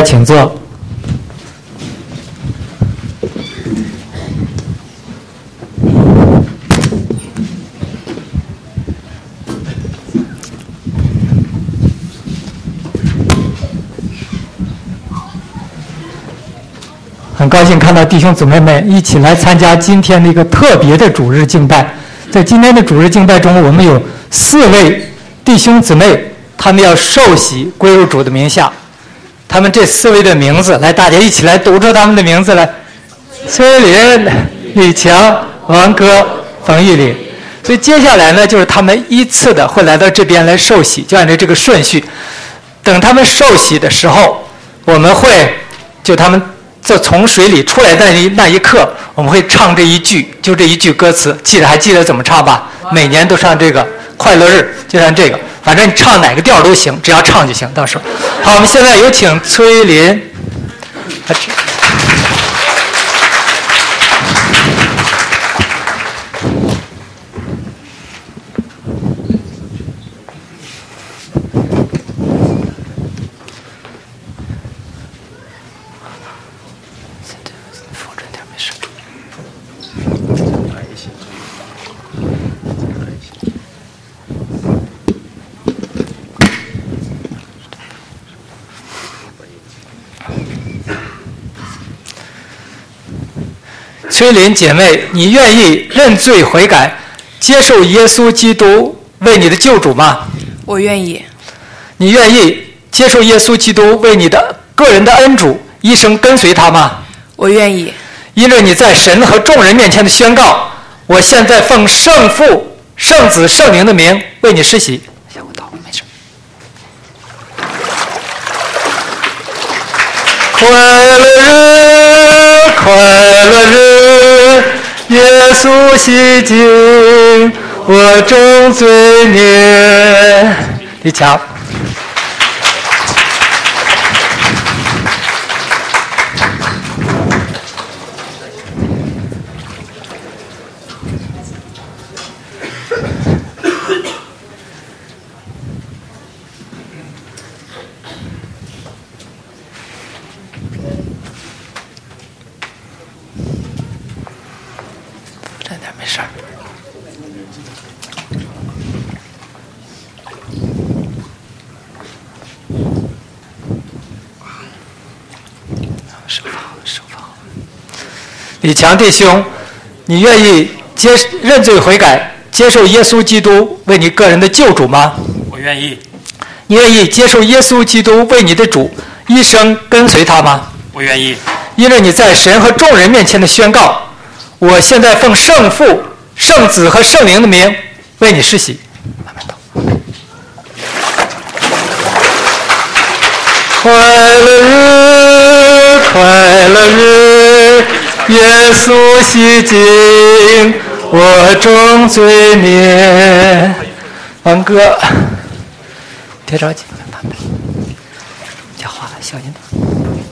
请坐。很高兴看到弟兄姊妹们一起来参加今天的一个特别的主日敬拜。在今天的主日敬拜中，我们有4位弟兄姊妹，他们要受洗归入主的名下。他们这4位的名字，来，大家一起来读出他们的名字来：崔林、李强、王哥、冯玉林。所以接下来呢，就是他们依次的会来到这边来受洗，就按照这个顺序。等他们受洗的时候，我们会就他们从水里出来的那一刻，我们会唱这一句，就这一句歌词，还记得怎么唱吧？每年都唱这个快乐日，就唱这个，反正你唱哪个调都行，只要唱就行。到时候，好，我们现在有请崔林。崔林姐妹，你愿意认罪悔改，接受耶稣基督为你的救主吗？ 我愿意。 你愿意接受耶稣基督为你的个人的恩主，一生跟随他吗？ 我愿意。 因着你在神和众人面前的宣告，我现在奉圣父、圣子、圣灵的名为你施洗。下我祷，没事。快乐日，快乐日，耶稣洗净我众罪孽。李强。没事儿。手放好。李强弟兄，你愿意认罪悔改，接受耶稣基督为你个人的救主吗？ 我愿意。 你愿意接受耶稣基督为你的主，一生跟随他吗？ 我愿意。 因为你在神和众人面前的宣告，我现在奉圣父、圣子和圣灵的名为你施洗。慢慢祷。快乐日，快乐日，耶稣洗净我众罪孽。王哥，别着急，慢慢讲话了，小心点。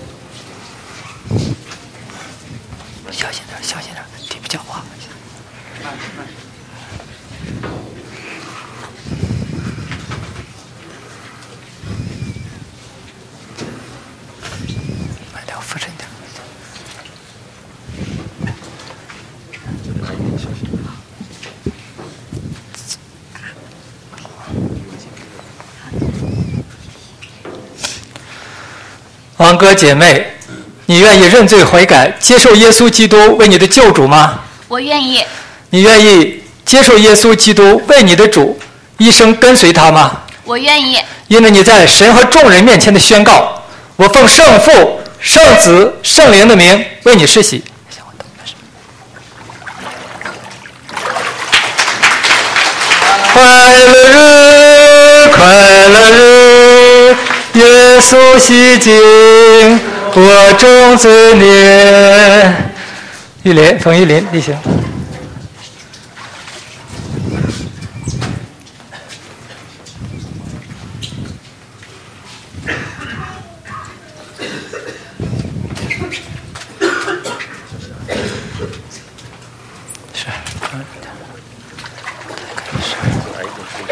小心点，小心点，这不讲话。慢点，扶正点。王哥姐妹，你愿意认罪悔改，接受耶稣基督为你的救主吗？ 我愿意。 你愿意接受耶稣基督为你的主，一生跟随他吗？ 我愿意。 因为你在神和众人面前的宣告，我奉圣父、圣子、圣灵的名为你施洗。快乐日，快乐日，耶稣洗净我众罪孽。玉林，冯玉林，弟兄。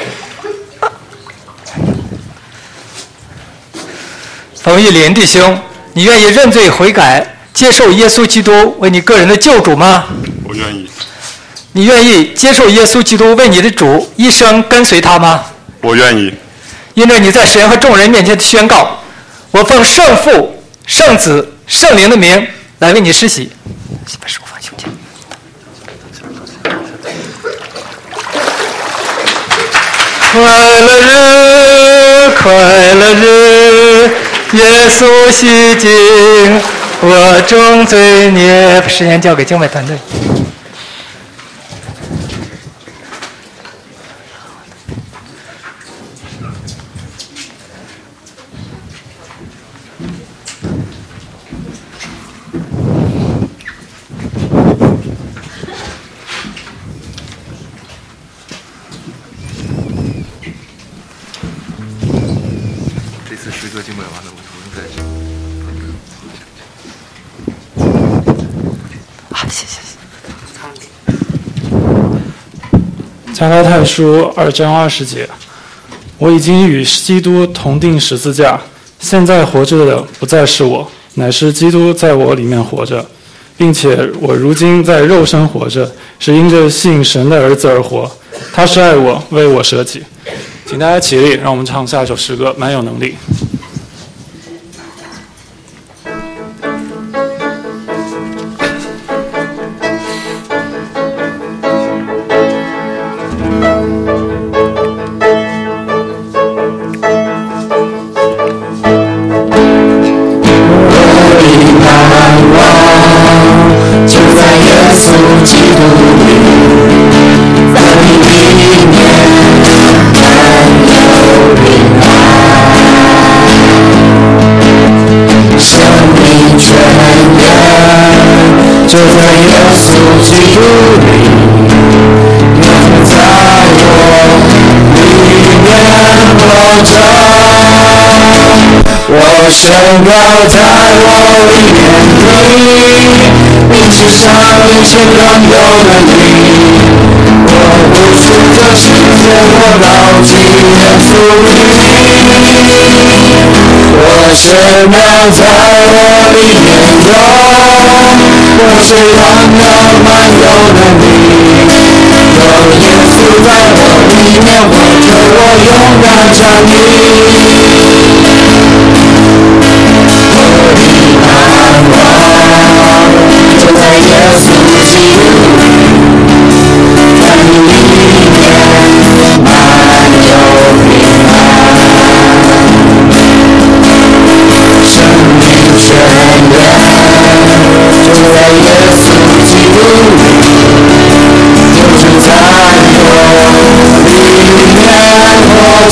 冯玉林弟兄， 你愿意认罪悔改，接受耶稣基督为你个人的救主吗？ 我愿意。 你愿意接受耶稣基督为你的主，一生跟随他吗？ 我愿意。 因着你在神和众人面前的宣告，我奉圣父、圣子、圣灵的名来为你施洗。把手放胸前。快乐日，快乐日，耶稣洗净我众罪孽。时间交给敬拜团队。 加拉太书2章20节，我已经与基督同定十字架，现在活着的不再是我，乃是基督在我里面活着，并且我如今在肉身活着，是因着信神的儿子而活，他是爱我，为我舍己。请大家起立，让我们唱下一首诗歌，蛮有能力。 宣告在我里面你是上一切拥有的你，我不是这世界，我牢记耶稣里，我宣告在我里面我是拥有满有的你，有耶稣在我里面活着，我勇敢站立。就在耶稣基督，在你里面满有平安，生命泉源就在耶稣基督里，就是在我里面活着。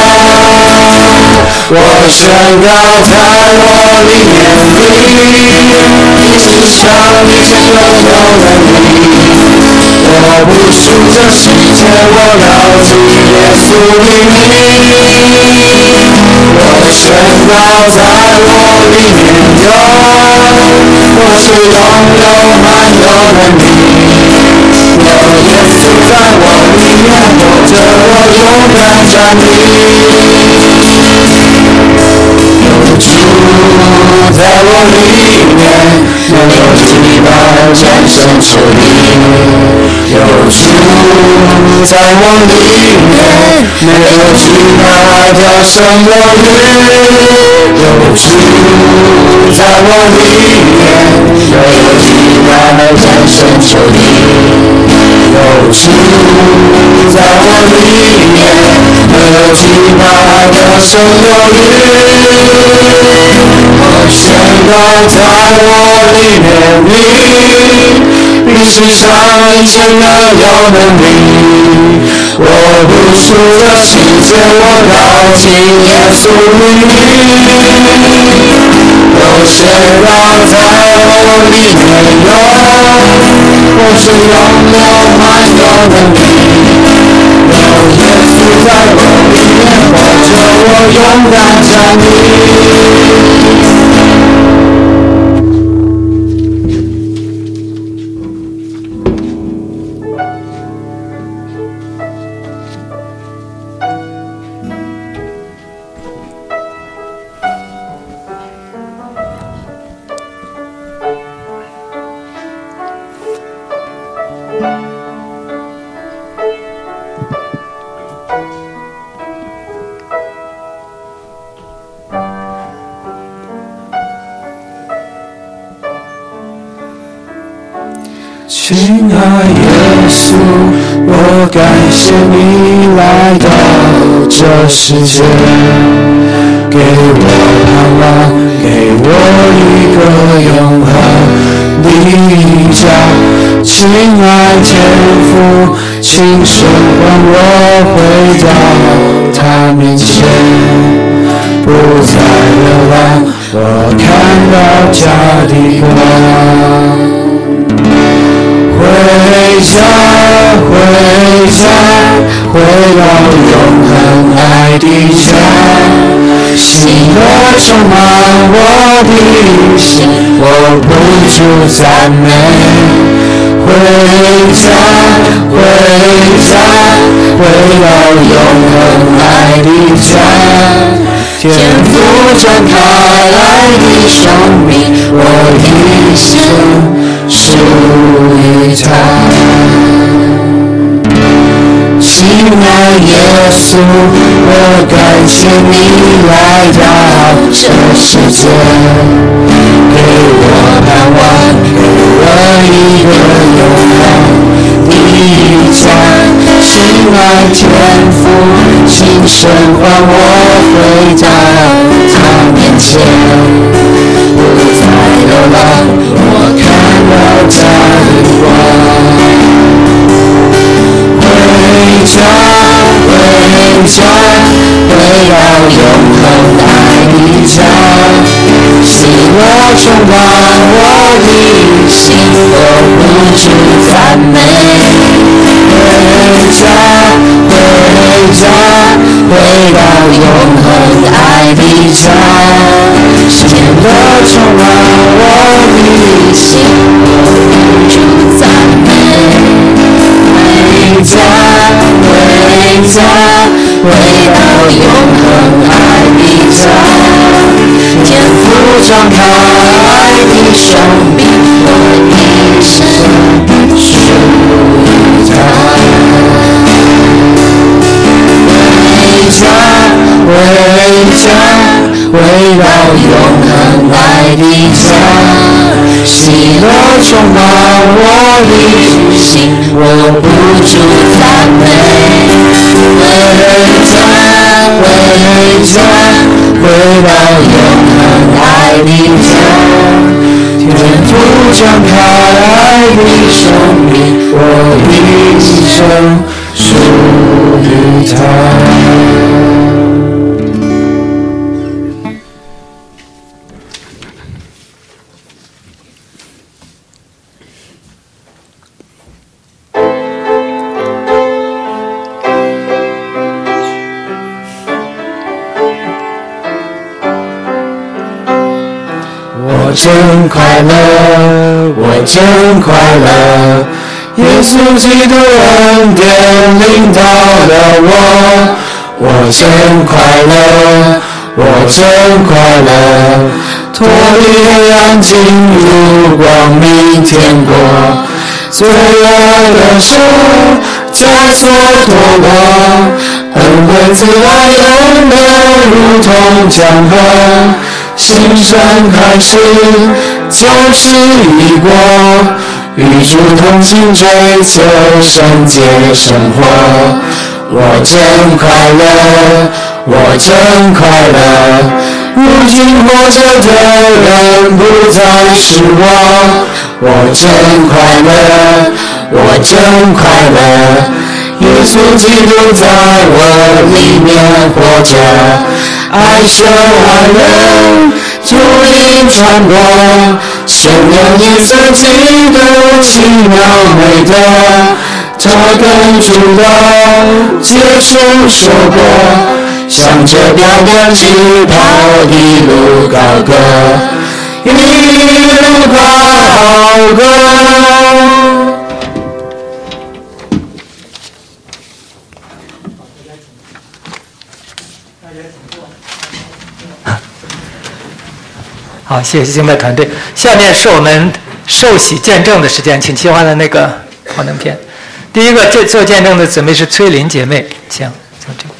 我宣告在我里面你是上一切拥有的你，我不属这世界，我牢记耶稣的名，我宣告在我里面我是拥有满有的你，有耶稣在我里面活着，我勇敢站立。有主在我里面，没有击败战胜仇敌。有主在我里面，没有击败掉胜恶日。有主在我里面，没有击败战胜仇敌。有主在我里面，没有击败掉胜恶日。我宣告在我里面你是上一切拥有的你，我不属这世界，我牢记耶稣的名，我宣告在我里面我是拥有满有的你，有耶稣在我里面活着，我勇敢站立。 亲爱耶稣，我感谢你来到这世界，给我盼望，给我一个永恒的家。亲爱天父，请神让我回到他面前，不再流浪，我看到家的光。回家，回家，回到永恒爱的家，喜乐充满我的心，我不住赞美。回家，回家，回到永恒爱的家，天父展开来的生命，我一生属于他。亲爱耶稣，我感谢你来到这世界，给我盼望，给我一个永恒的家。亲爱天父，请神唤我回到他面前，不再流浪，我看到家的光。回家，回家，回到永恒爱的家，喜乐充满我的心，我不住赞美。回家，回家，回到永恒爱的家，喜乐充满我的心，我不住赞美。回家，回家，回到永恒爱的家，天父张开爱的生命，我一生属于他。回家，回家，回到永恒爱的家，喜乐充满我的心，我不住赞美。回家，回家，回到永恒爱的家，天父张开爱的生命，我一生属于他。我真快乐，我真快乐，耶稣基督恩典领导了我。我真快乐，我真快乐，脱离黑暗进入光明天国，罪恶的手枷锁脱落，恩惠慈爱永流如同江河。新生开始，旧事已过，与主同行追求圣洁生活。我真快乐，我真快乐，如今活着的人不再是我。我真快乐，我真快乐，耶稣基督在我里面活着，爱神爱人，主灵传播，圣灵颜色基督奇妙美德，他跟主导结束收获，向着标杆直跑，一路高歌，一路高歌。 好，谢谢敬拜团队。下面是我们受洗见证的时间，请切换的那个幻灯片。第一个做见证的姊妹是崔林姐妹，请从这个。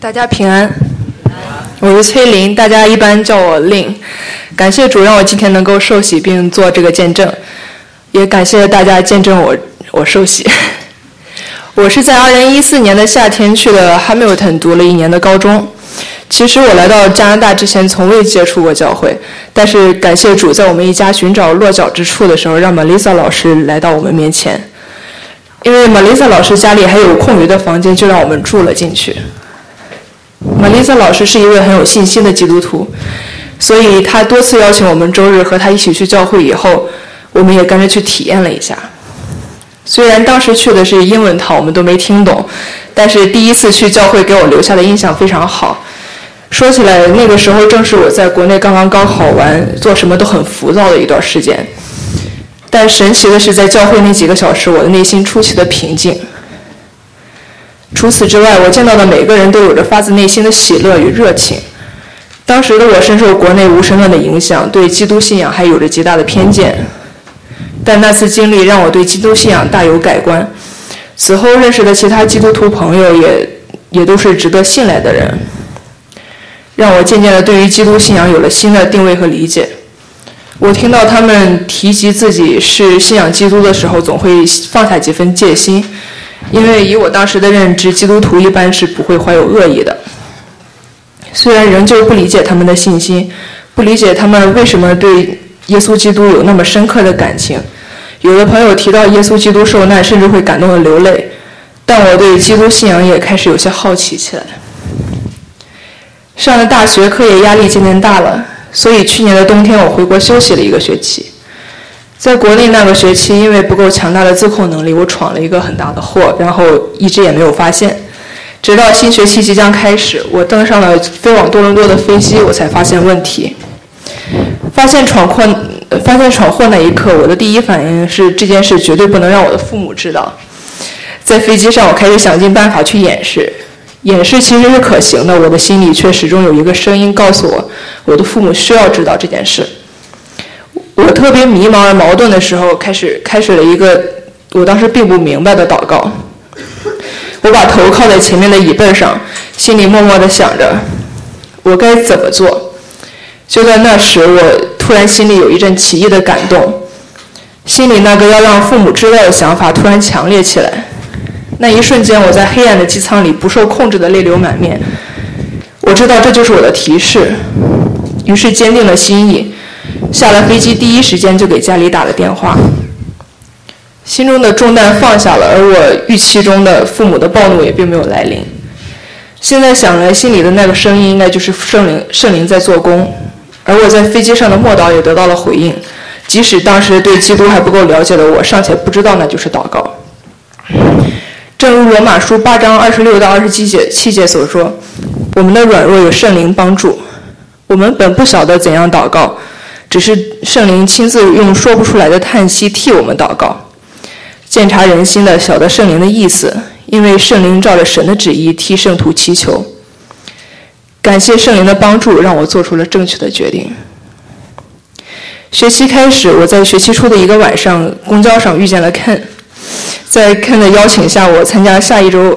大家平安，我是崔林，大家一般叫我令。感谢主让我今天能够受洗并做这个见证，也感谢大家见证我受洗。我是在2014年的夏天去了 Hamilton 读了1年的高中。其实我来到加拿大之前从未接触过教会，但是感谢主，在我们一家寻找落脚之处的时候，让 Melissa 老师来到我们面前。因为 Melissa 老师家里还有空余的房间，就让我们住了进去。Melissa 老师是一位很有信心的基督徒，所以她多次邀请我们周日和她一起去教会以后，我们也跟着去体验了一下。虽然当时去的是英文堂，我们都没听懂，但是第一次去教会给我留下的印象非常好。说起来，那个时候正是我在国内刚刚高考完，做什么都很浮躁的一段时间。但神奇的是，在教会那几个小时，我的内心出奇的平静。除此之外，我见到的每个人都有着发自内心的喜乐与热情。当时的我深受国内无神论的影响，对基督信仰还有着极大的偏见。但那次经历让我对基督信仰大有改观。此后认识的其他基督徒朋友也都是值得信赖的人，让我渐渐的对于基督信仰有了新的定位和理解。我听到他们提及自己是信仰基督的时候，总会放下几分戒心，因为以我当时的认知，基督徒一般是不会怀有恶意的。虽然仍旧不理解他们的信心，不理解他们为什么对耶稣基督有那么深刻的感情，有的朋友提到耶稣基督受难，甚至会感动的流泪，但我对基督信仰也开始有些好奇起来。上了大学，课业压力渐渐大了，所以去年的冬天我回国休息了1个学期。在国内那个学期，因为不够强大的自控能力，我闯了一个很大的祸，然后一直也没有发现。直到新学期即将开始，我登上了飞往多伦多的飞机，我才发现问题。发现闯祸那一刻，我的第一反应是这件事绝对不能让我的父母知道。在飞机上，我开始想尽办法去掩饰。掩饰其实是可行的，我的心里却始终有一个声音告诉我，我的父母需要知道这件事。我特别迷茫而矛盾的时候，开始了一个我当时并不明白的祷告。我把头靠在前面的椅背上，心里默默地想着我该怎么做。就在那时，我突然心里有一阵奇异的感动，心里那个要让父母知道的想法突然强烈起来。那一瞬间，我在黑暗的机舱里不受控制的泪流满面。我知道这就是我的提示，于是坚定了心意，下了飞机第一时间就给家里打了电话。心中的重担放下了，而我预期中的父母的暴怒也并没有来临。现在想来，心里的那个声音应该就是圣灵在做工，而我在飞机上的默祷也得到了回应，即使当时对基督还不够了解的我，尚且不知道那就是祷告。正如罗马书8章26到27节所说，我们的软弱有圣灵帮助，我们本不晓得怎样祷告，只是圣灵亲自用说不出来的叹息替我们祷告。鉴察人心的，晓得圣灵的意思，因为圣灵照着神的旨意替圣徒祈求。感谢圣灵的帮助，让我做出了正确的决定。学期开始，我在学期初的一个晚上，公交上遇见了 Ken。在 Ken 的邀请下，我参加下一周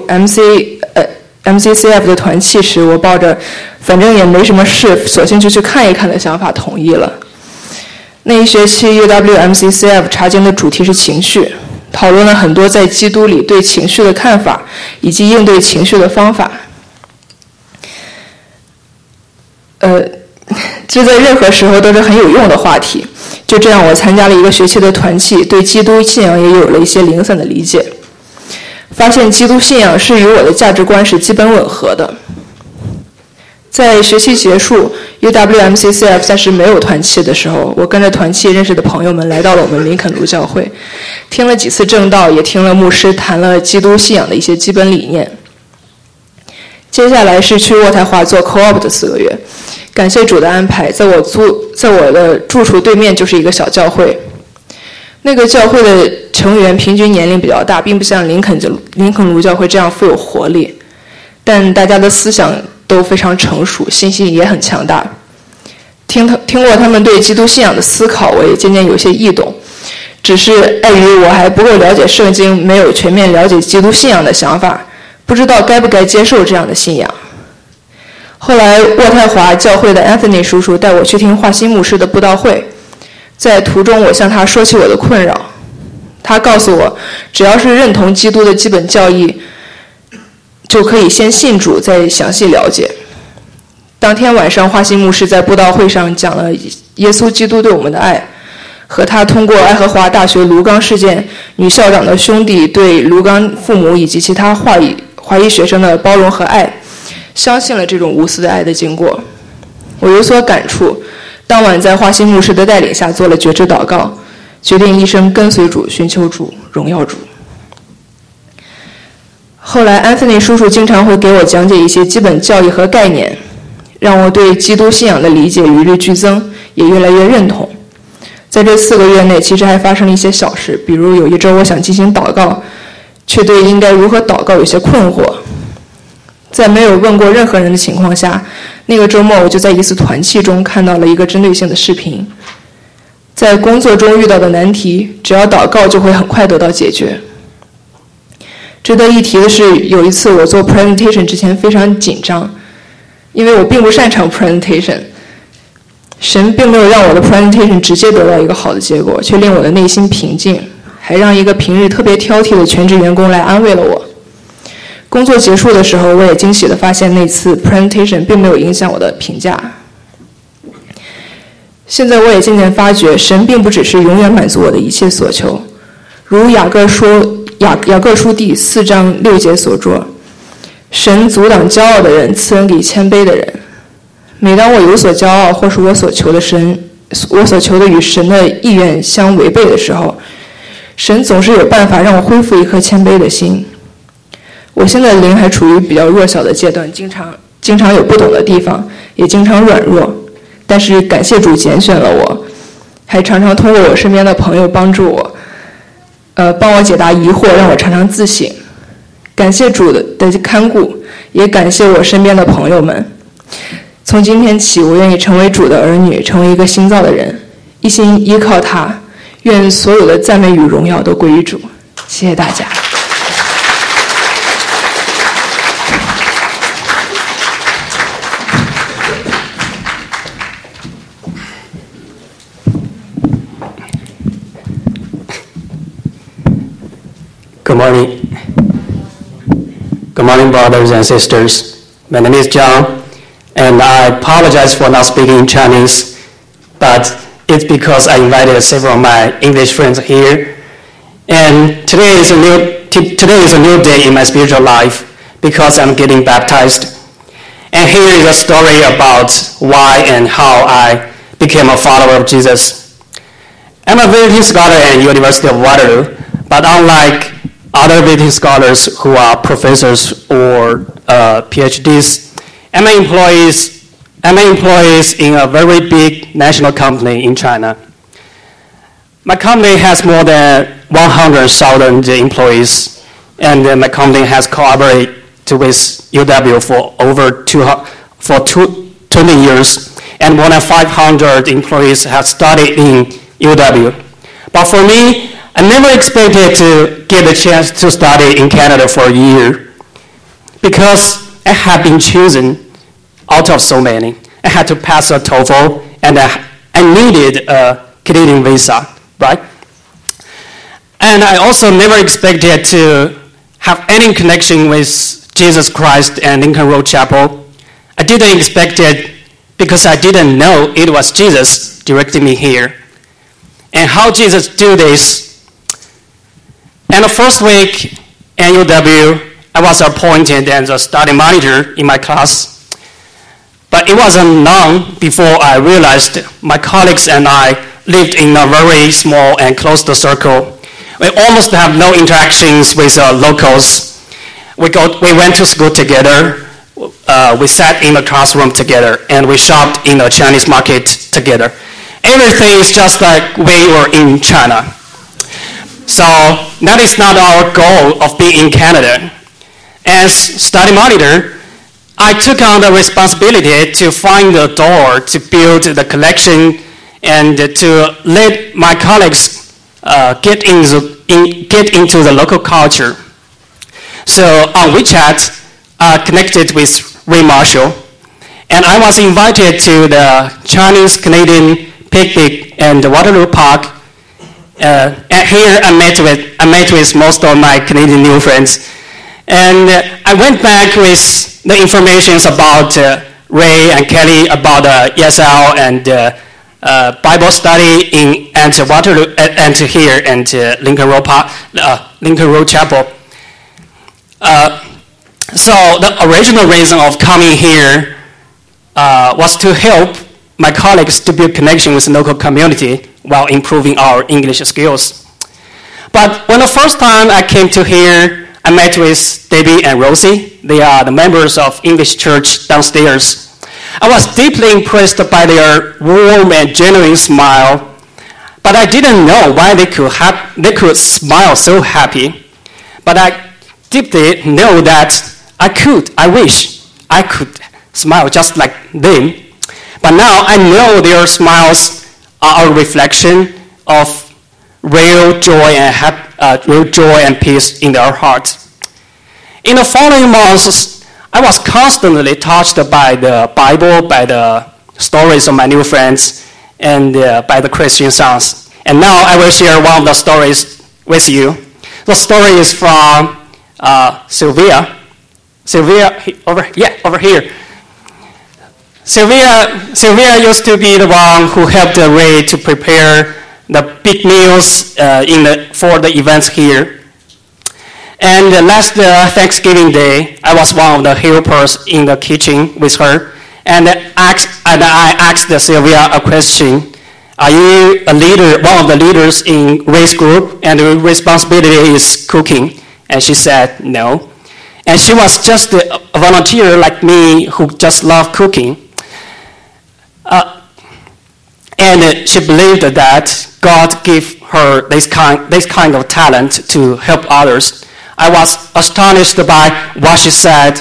MCCF 的团契时，我抱着反正也没什么事，索性就去看一看的想法同意了。那一学期 UW-MCCF 查经的主题是情绪，讨论了很多在基督里对情绪的看法以及应对情绪的方法。这在任何时候都是很有用的话题。就这样，我参加了1个学期的团契，对基督信仰也有了一些零散的理解，发现基督信仰是与我的价值观是基本吻合的。在学期结束 UW-MCCF 暂时没有团契的时候，我跟着团契认识的朋友们来到了我们林肯路教会，听了几次正道，也听了牧师谈了基督信仰的一些基本理念。接下来是去渥太华做 co-op 的4个月，感谢主的安排，在我的住处对面就是一个小教会。那个教会的成员平均年龄比较大，并不像林肯路教会这样富有活力，但大家的思想都非常成熟，信心也很强大。听过他们对基督信仰的思考，我也渐渐有些异懂，只是碍于我还不够了解圣经，没有全面了解基督信仰的想法，不知道该不该接受这样的信仰。 后来渥太华教会的 Anthony 叔叔带我去听华西牧师的布道会，在途中我向他说起我的困扰，他告诉我，只要是认同基督的基本教义，就可以先信主，再详细了解。当天晚上，华西牧师在布道会上讲了耶稣基督对我们的爱，和他通过爱荷华大学卢冈事件女校长的兄弟对卢冈父母以及其他华裔学生的包容和爱，相信了这种无私的爱的经过。我有所感触，当晚在华西牧师的带领下做了觉知祷告，决定一生跟随主，寻求主，荣耀主。后来安芬尼叔叔经常会给我讲解一些基本教义和概念，让我对基督信仰的理解与日俱增，也越来越认同。在这4个月内，其实还发生了一些小事，比如有一周我想进行祷告，却对应该如何祷告有些困惑。在没有问过任何人的情况下，那个周末我就在一次团契中看到了一个针对性的视频。在工作中遇到的难题，只要祷告就会很快得到解决。值得一提的是，有一次我做 presentation 之前非常紧张，因为我并不擅长 presentation。神并没有让我的 presentation 直接得到一个好的结果，却令我的内心平静，还让一个平日特别挑剔的全职员工来安慰了我。工作结束的时候，我也惊喜地发现那次 presentation 并没有影响我的评价。现在我也渐渐发觉，神并不只是永远满足我的一切所求，如雅各书第4章6节所说，神阻挡骄傲的人，赐恩给谦卑的人。每当我有所骄傲，或是我所求的与神的意愿相违背的时候，神总是有办法让我恢复一颗谦卑的心。我现在的灵还处于比较弱小的阶段，经常有不懂的地方，也经常软弱，但是感谢主拣选了我，还常常通过我身边的朋友帮助我，帮我解答疑惑，让我常常自省。感谢主的看顾，也感谢我身边的朋友们。从今天起，我愿意成为主的儿女，成为一个新造的人，一心依靠他，愿所有的赞美与荣耀都归于主。谢谢大家。 Good morning. Good morning, brothers and sisters. My name is John, and I apologize for not speaking Chinese, but it's because I invited several of my English friends here. And today is a new day in my spiritual life because I'm getting baptized. And here is a story about why and how I became a follower of Jesus. I'm a visiting scholar at University of Waterloo, but unlike other visiting scholars who are professors or PhDs, I'm an employee in a very big national company in China. My company has more than 100,000 employees, and my company has collaborated with UW for over 20 years, and more than 500 employees have studied in UW. But for me, I never expected to get a chance to study in Canada for a year because I had been chosen out of so many. I had to pass a TOEFL, and I needed a Canadian visa, right? And I also never expected to have any connection with Jesus Christ and Lincoln Road Chapel. I didn't expect it because I didn't know it was Jesus directing me here. And how Jesus do this? And the first week at UW, I was appointed as a study monitor in my class. But it wasn't long before I realized my colleagues and I lived in a very small and closed circle. We almost have no interactions with locals. We went to school together. We sat in the classroom together, and we shopped in the Chinese market together. Everything is just like we were in China. So that is not our goal of being in Canada. As study monitor, I took on the responsibility to find the door to build the collection and to let my colleagues get into the local culture. So on WeChat, I connected with Ray Marshall, And I was invited to the Chinese-Canadian picnic in the Waterloo Park. And here I met with most of my Canadian new friends. And I went back with the information about Ray and Kelly about ESL and Bible study at Waterloo and here and Lincoln Road Chapel. So the original reason of coming here was to help my colleagues to build connection with the local community while improving our English skills. But when the first time I came to here, I met with Debbie and Rosie. They are the members of English Church downstairs. I was deeply impressed by their warm and genuine smile, but I didn't know why they could smile so happy. But I deeply know that I wish I could smile just like them. But now I know their smiles are a reflection of real joy and peace in their hearts. In the following months, I was constantly touched by the Bible, by the stories of my new friends, and by the Christian songs. And now I will share one of the stories with you. The story is from Sylvia. Sylvia, over here. Sylvia used to be the one who helped Ray to prepare the big meals for the events here. And last Thanksgiving Day, I was one of the helpers in the kitchen with her, and I asked Sylvia a question. Are you a leader, one of the leaders in Ray's group, and your responsibility is cooking? And she said no. And she was just a volunteer like me who just loved cooking. And she believed that God gave her this kind of talent to help others. I was astonished by what she said.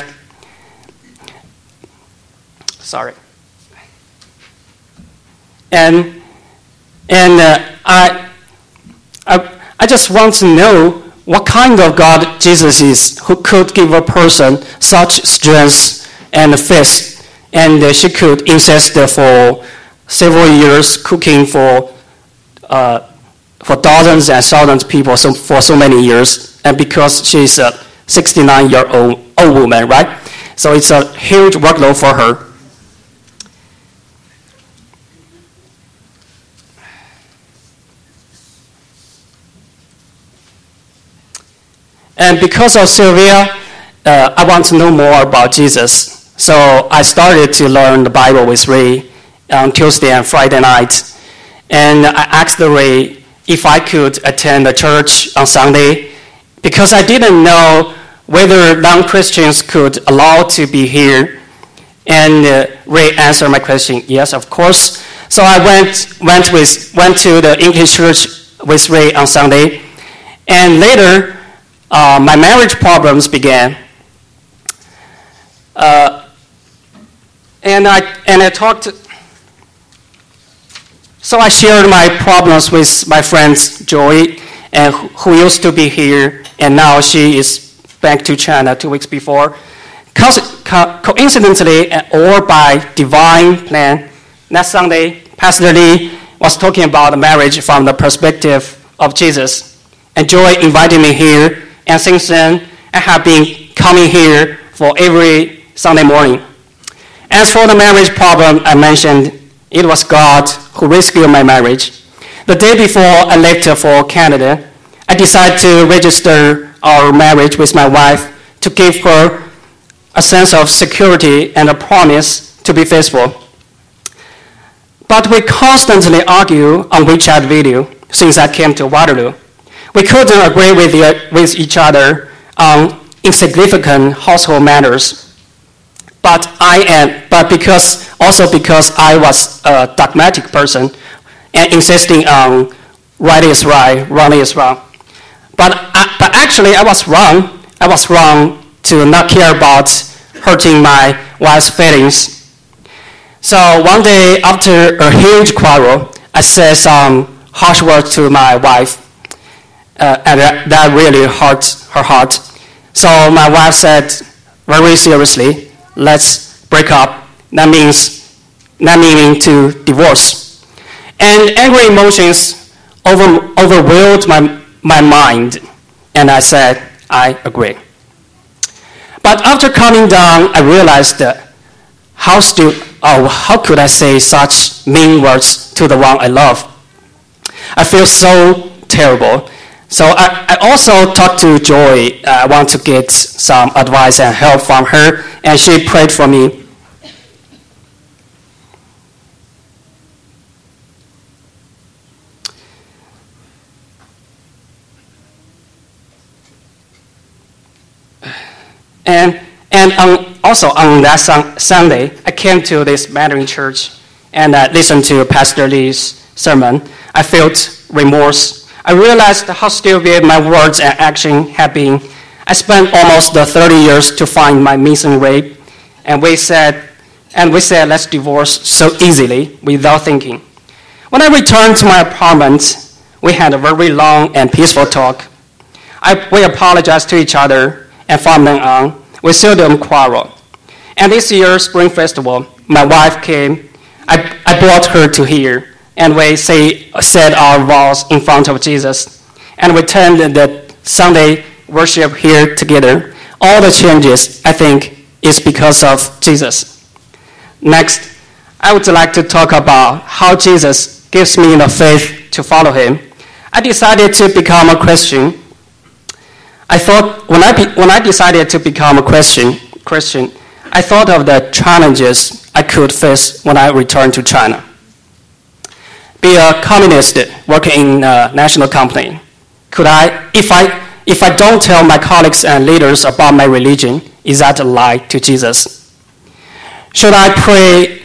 Sorry. And I just want to know what kind of God Jesus is, who could give a person such strength and faith, and she could insist for several years cooking for dozens and thousands of people for so many years, and because she's a 69-year-old woman, right? So it's a huge workload for her. And because of Sylvia, I want to know more about Jesus. So I started to learn the Bible with Ray on Tuesday and Friday night. And I asked Ray if I could attend the church on Sunday because I didn't know whether non-Christians could allow to be here. And Ray answered my question, yes, of course. So I went to the English church with Ray on Sunday. And later, my marriage problems began. And I talked. So I shared my problems with my friend Joy, and who used to be here, and now she is back to China 2 weeks before. Coincidentally, or by divine plan, next Sunday, Pastor Lee was talking about marriage from the perspective of Jesus. And Joy invited me here, and since then, I have been coming here for every Sunday morning. As for the marriage problem I mentioned, it was God who rescued my marriage. The day before I left for Canada, I decided to register our marriage with my wife to give her a sense of security and a promise to be faithful. But we constantly argue on WeChat video since I came to Waterloo. We couldn't agree with each other on insignificant household matters. But because I was a dogmatic person and insisting on right is right, wrong is wrong. But actually I was wrong. I was wrong to not care about hurting my wife's feelings. So one day after a huge quarrel, I said some harsh words to my wife. And that really hurt her heart. So my wife said very seriously, let's break up. not meaning to divorce. And angry emotions overwhelmed my mind, and I said, I agree. But after calming down, I realized that how could I say such mean words to the one I love? I feel so terrible. So I also talked to Joy. I want to get some advice and help from her, and she prayed for me. And also on that Sunday, I came to this Mandarin church and listened to Pastor Lee's sermon. I felt remorse. I realized how stupid my words and action had been. I spent almost 30 years to find my missing rape, and we said, let's divorce so easily without thinking. When I returned to my apartment, we had a very long and peaceful talk. We apologized to each other, and from then on, we seldom quarrel. And this year's Spring Festival, my wife came. I brought her to here, and we said our vows in front of Jesus, and we attended the Sunday worship here together. All the changes, I think, is because of Jesus. Next, I would like to talk about how Jesus gives me the faith to follow him. I decided to become a Christian. I thought when I decided to become a Christian, I thought of the challenges I could face when I returned to China. Be a communist working in a national company. If I don't tell my colleagues and leaders about my religion, is that a lie to Jesus? Should I pray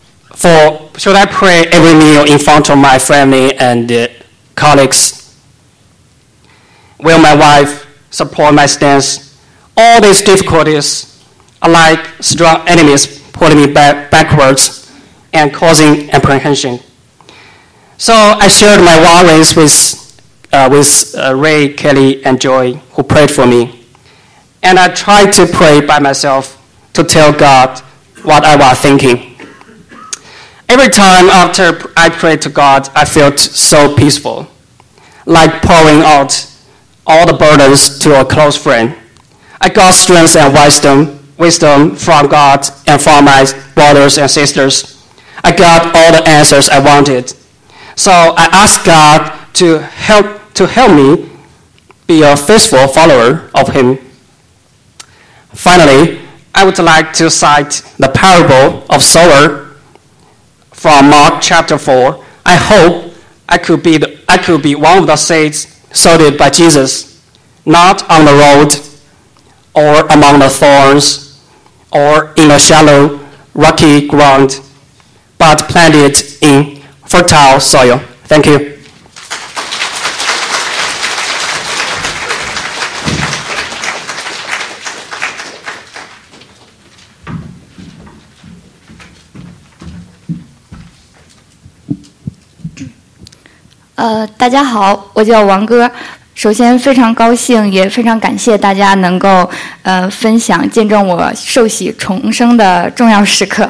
every meal in front of my family and colleagues? Will my wife support my stance? All these difficulties are like strong enemies pulling me backwards and causing apprehension. So I shared my worries with Ray, Kelly, and Joy, who prayed for me. And I tried to pray by myself to tell God what I was thinking. Every time after I prayed to God, I felt so peaceful, like pouring out all the burdens to a close friend. I got strength and wisdom from God and from my brothers and sisters. I got all the answers I wanted. So I asked God to help me be a faithful follower of him. Finally, I would like to cite the parable of sower from Mark chapter 4. I hope I could be one of the seeds sowed by Jesus, not on the road or among the thorns or in a shallow, rocky ground, but planted in fertile soil. Thank you. 大家好，我叫王歌。首先非常高兴，也非常感谢大家能够分享见证我受洗重生的重要时刻。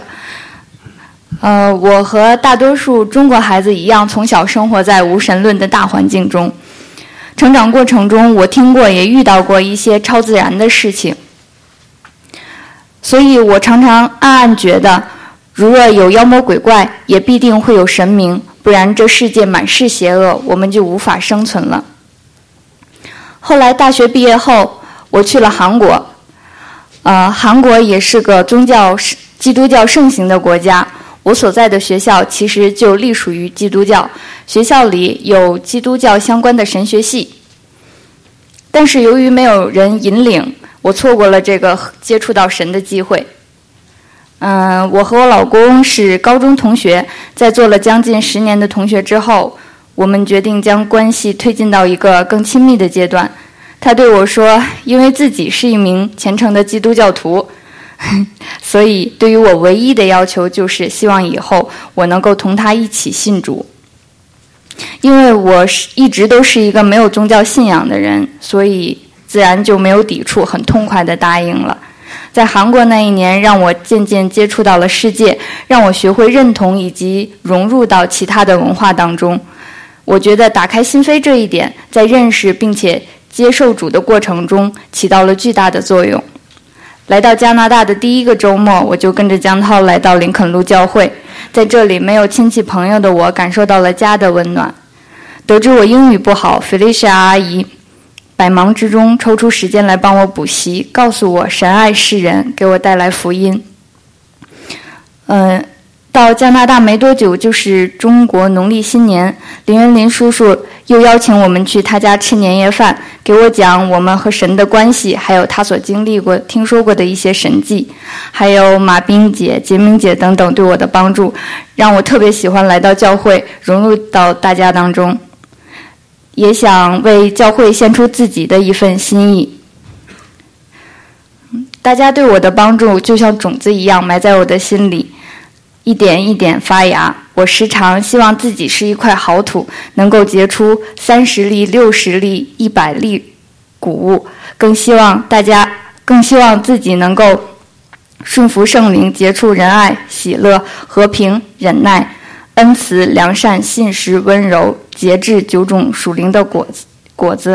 我和大多数中国孩子一样，从小生活在无神论的大环境中。成长过程中，我听过也遇到过一些超自然的事情，所以我常常暗暗觉得，如若有妖魔鬼怪，也必定会有神明，不然这世界满是邪恶，我们就无法生存了。后来大学毕业后，我去了韩国。韩国也是个基督教盛行的国家。我所在的学校其实就隶属于基督教，学校里有基督教相关的神学系。但是由于没有人引领，我错过了这个接触到神的机会。我和我老公是高中同学，在做了将近10年的同学之后，我们决定将关系推进到一个更亲密的阶段。他对我说，因为自己是一名虔诚的基督教徒，所以对于我唯一的要求就是希望以后我能够同他一起信主。因为我一直都是一个没有宗教信仰的人，所以自然就没有抵触，很痛快地答应了。 在韩国那一年，让我渐渐接触到了世界，让我学会认同以及融入到其他的文化当中。我觉得打开心扉这一点，在认识并且接受主的过程中起到了巨大的作用。来到加拿大的第一个周末，我就跟着江涛来到林肯路教会，在这里没有亲戚朋友的我感受到了家的温暖。得知我英语不好，菲利西亚阿姨百忙之中抽出时间来帮我补习，告诉我神爱世人，给我带来福音。到加拿大没多久就是中国农历新年，林元林叔叔又邀请我们去他家吃年夜饭，给我讲我们和神的关系，还有他所经历过听说过的一些神迹，还有马冰姐、杰明姐等等对我的帮助，让我特别喜欢来到教会，融入到大家当中，也想为教会献出自己的一份心意。大家对我的帮助就像种子一样埋在我的心里，一点一点发芽。我时常希望自己是一块好土，能够结出30粒、60粒、100粒谷物，更希望自己能够顺服圣灵，结出仁爱、喜乐、和平、忍耐、恩慈、良善、信实、温柔、节制9种属灵的果子。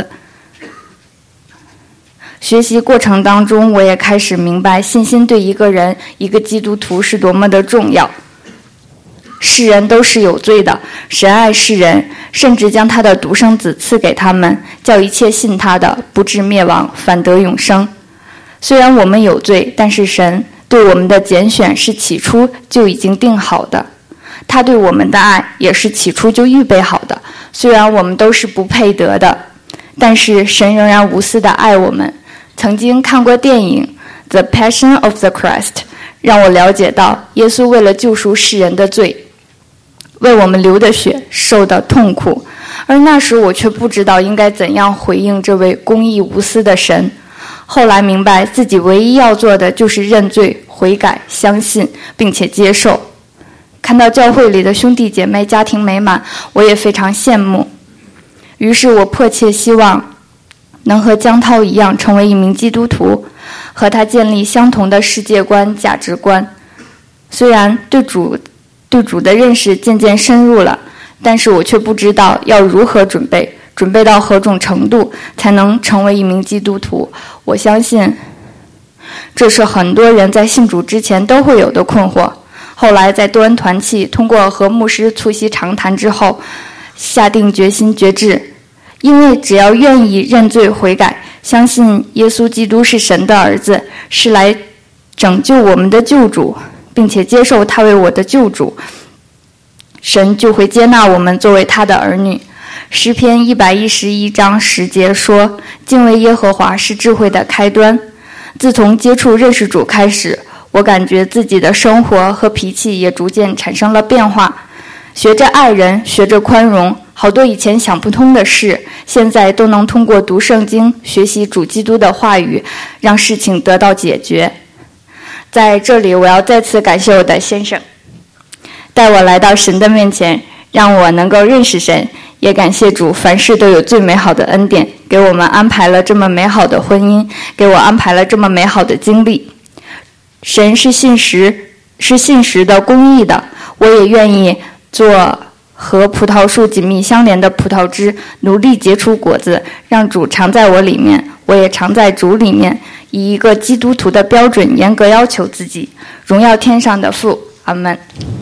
学习过程当中，我也开始明白信心对一个人、一个基督徒是多么的重要。世人都是有罪的，神爱世人，甚至将他的独生子赐给他们，叫一切信他的不至灭亡，反得永生。虽然我们有罪，但是神对我们的拣选是起初就已经定好的，他对我们的爱也是起初就预备好的。虽然我们都是不配得的，但是神仍然无私地爱我们。曾经看过电影《The Passion of the Christ》，让我了解到耶稣为了救赎世人的罪，为我们流的血，受的痛苦，而那时我却不知道应该怎样回应这位公义无私的神。后来明白自己唯一要做的就是认罪、悔改、相信并且接受。看到教会里的兄弟姐妹家庭美满，我也非常羡慕。于是我迫切希望能和江涛一样成为一名基督徒，和他建立相同的世界观、价值观。虽然对主的认识渐渐深入了，但是我却不知道要如何准备到何种程度才能成为一名基督徒。我相信这是很多人在信主之前都会有的困惑。后来在多恩团契通过和牧师促膝长谈之后，下定决心决志，因为只要愿意认罪悔改，相信耶稣基督是神的儿子，是来拯救我们的救主，并且接受他为我的救主，神就会接纳我们作为他的儿女。诗篇111章10节说，敬畏耶和华是智慧的开端。自从接触认识主开始，我感觉自己的生活和脾气也逐渐产生了变化，学着爱人，学着宽容，好多以前想不通的事，现在都能通过读圣经，学习主基督的话语，让事情得到解决。在这里，我要再次感谢我的先生，带我来到神的面前，让我能够认识神，也感谢主，凡事都有最美好的恩典，给我们安排了这么美好的婚姻，给我安排了这么美好的经历。神是信实的、公义的，我也愿意做和葡萄树紧密相连的葡萄枝，努力结出果子，让主常在我里面，我也常在主里面，以一个基督徒的标准严格要求自己。荣耀天上的父，阿们。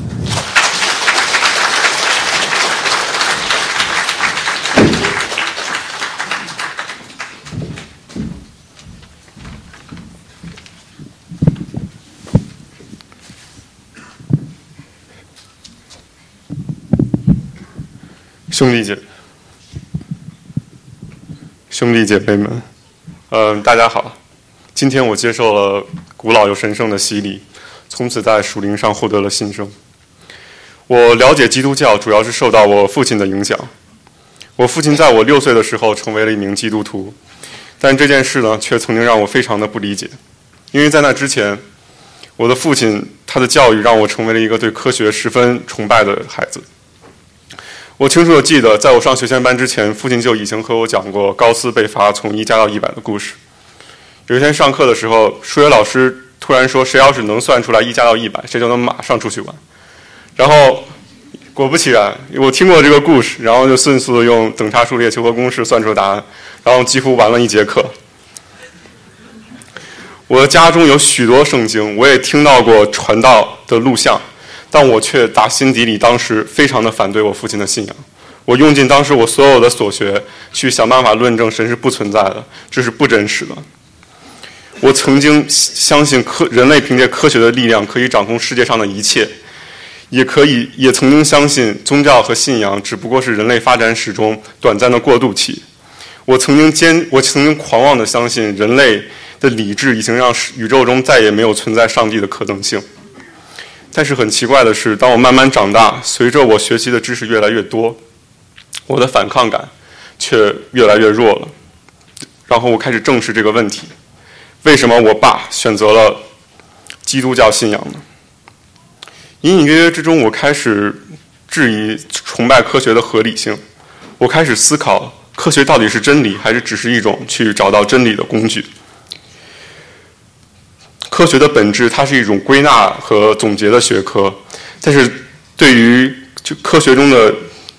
兄弟姐妹们，大家好。今天我接受了古老又神圣的洗礼，从此在属灵上获得了新生。我了解基督教主要是受到我父亲的影响。我父亲在我6岁的时候成为了一名基督徒，但这件事呢，却曾经让我非常的不理解。因为在那之前，我的父亲他的教育让我成为了一个对科学十分崇拜的孩子。我清楚地记得，在我上学前班之前，父亲就已经和我讲过高斯被罚从1加到100的故事。有一天上课的时候，数学老师突然说谁要是能算出来1加到100，谁就能马上出去玩。然后果不其然，我听过这个故事，然后就迅速的用等差数列求和公式算出答案，然后几乎玩了1节课。我的家中有许多圣经，我也听到过传道的录像，但我却打心底里当时非常的反对我父亲的信仰。我用尽当时我所有的所学去想办法论证神是不存在的，这是不真实的。我曾经相信人类凭借科学的力量可以掌控世界上的一切，也曾经相信宗教和信仰只不过是人类发展史中短暂的过渡期。我曾经狂妄地相信人类的理智已经让宇宙中再也没有存在上帝的可能性。但是很奇怪的是，当我慢慢长大，随着我学习的知识越来越多，我的反抗感却越来越弱了。然后我开始正视这个问题：为什么我爸选择了基督教信仰呢？隐隐约约之中，我开始质疑崇拜科学的合理性。我开始思考，科学到底是真理，还是只是一种去找到真理的工具？科学的本质，它是一种归纳和总结的学科，但是对于科学中的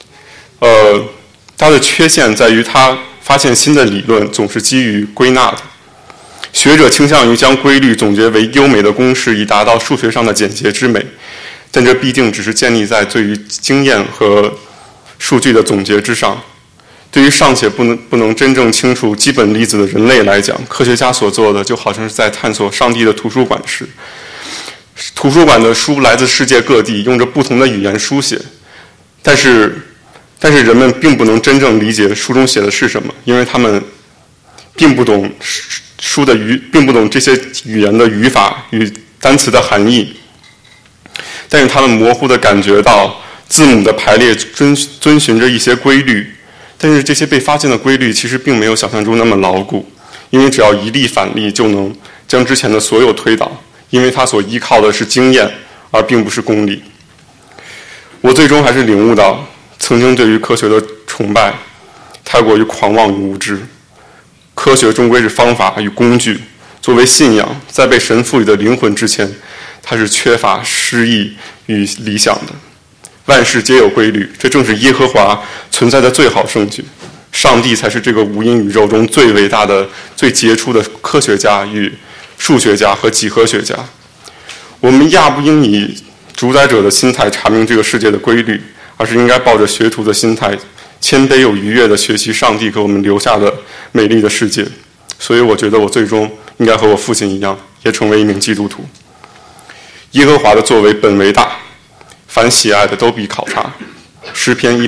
它的缺陷在于，它发现新的理论总是基于归纳的。学者倾向于将规律总结为优美的公式，以达到数学上的简洁之美，但这必定只是建立在对于经验和数据的总结之上。对于尚且不能真正清楚基本粒子的人类来讲，科学家所做的就好像是在探索上帝的图书馆时，图书馆的书来自世界各地，用着不同的语言书写，但是人们并不能真正理解书中写的是什么，因为他们并不懂并不懂这些语言的语法与单词的含义，但是他们模糊地感觉到字母的排列遵循着一些规律，但是这些被发现的规律其实并没有想象中那么牢固，因为只要一例反例就能将之前的所有推倒，因为它所依靠的是经验，而并不是公理。我最终还是领悟到，曾经对于科学的崇拜太过于狂妄与无知。科学终归是方法与工具，作为信仰，在被神赋予的灵魂之前，它是缺乏诗意与理想的。万事皆有规律，这正是耶和华存在的最好证据。上帝才是这个无垠宇宙中最伟大的、最杰出的科学家与数学家和几何学家。我们亚不应以主宰者的心态查明这个世界的规律，而是应该抱着学徒的心态，谦卑又愉悦地学习上帝给我们留下的美丽的世界。所以我觉得我最终应该和我父亲一样，也成为一名基督徒。耶和华的作为本为大，凡喜爱的都必考察。诗篇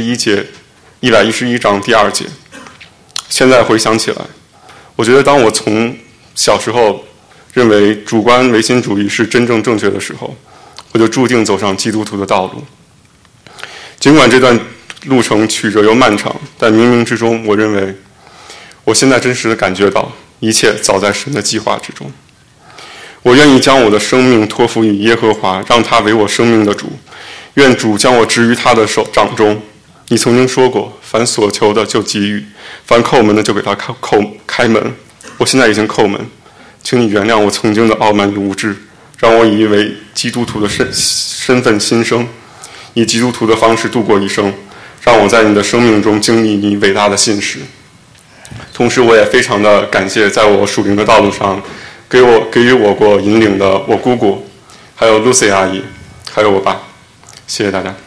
111章第2节。现在回想起来，我觉得当我从小时候认为主观唯心主义是真正正确的时候，我就注定走上基督徒的道路。尽管这段路程曲折又漫长，但冥冥之中，我认为我现在真实的感觉到，一切早在神的计划之中。我愿意将我的生命托付于耶和华，让他为我生命的主。愿主将我置于他的掌中。你曾经说过，凡所求的就给予，凡叩门的就给他开门。我现在已经叩门，请你原谅我曾经的傲慢与无知，让我以一位基督徒的身份新生，以基督徒的方式度过一生，让我在你的生命中经历你伟大的信实。同时我也非常的感谢在我属灵的道路上给予我过引领的我姑姑，还有 Lucy 阿姨，还有我爸。谢谢大家。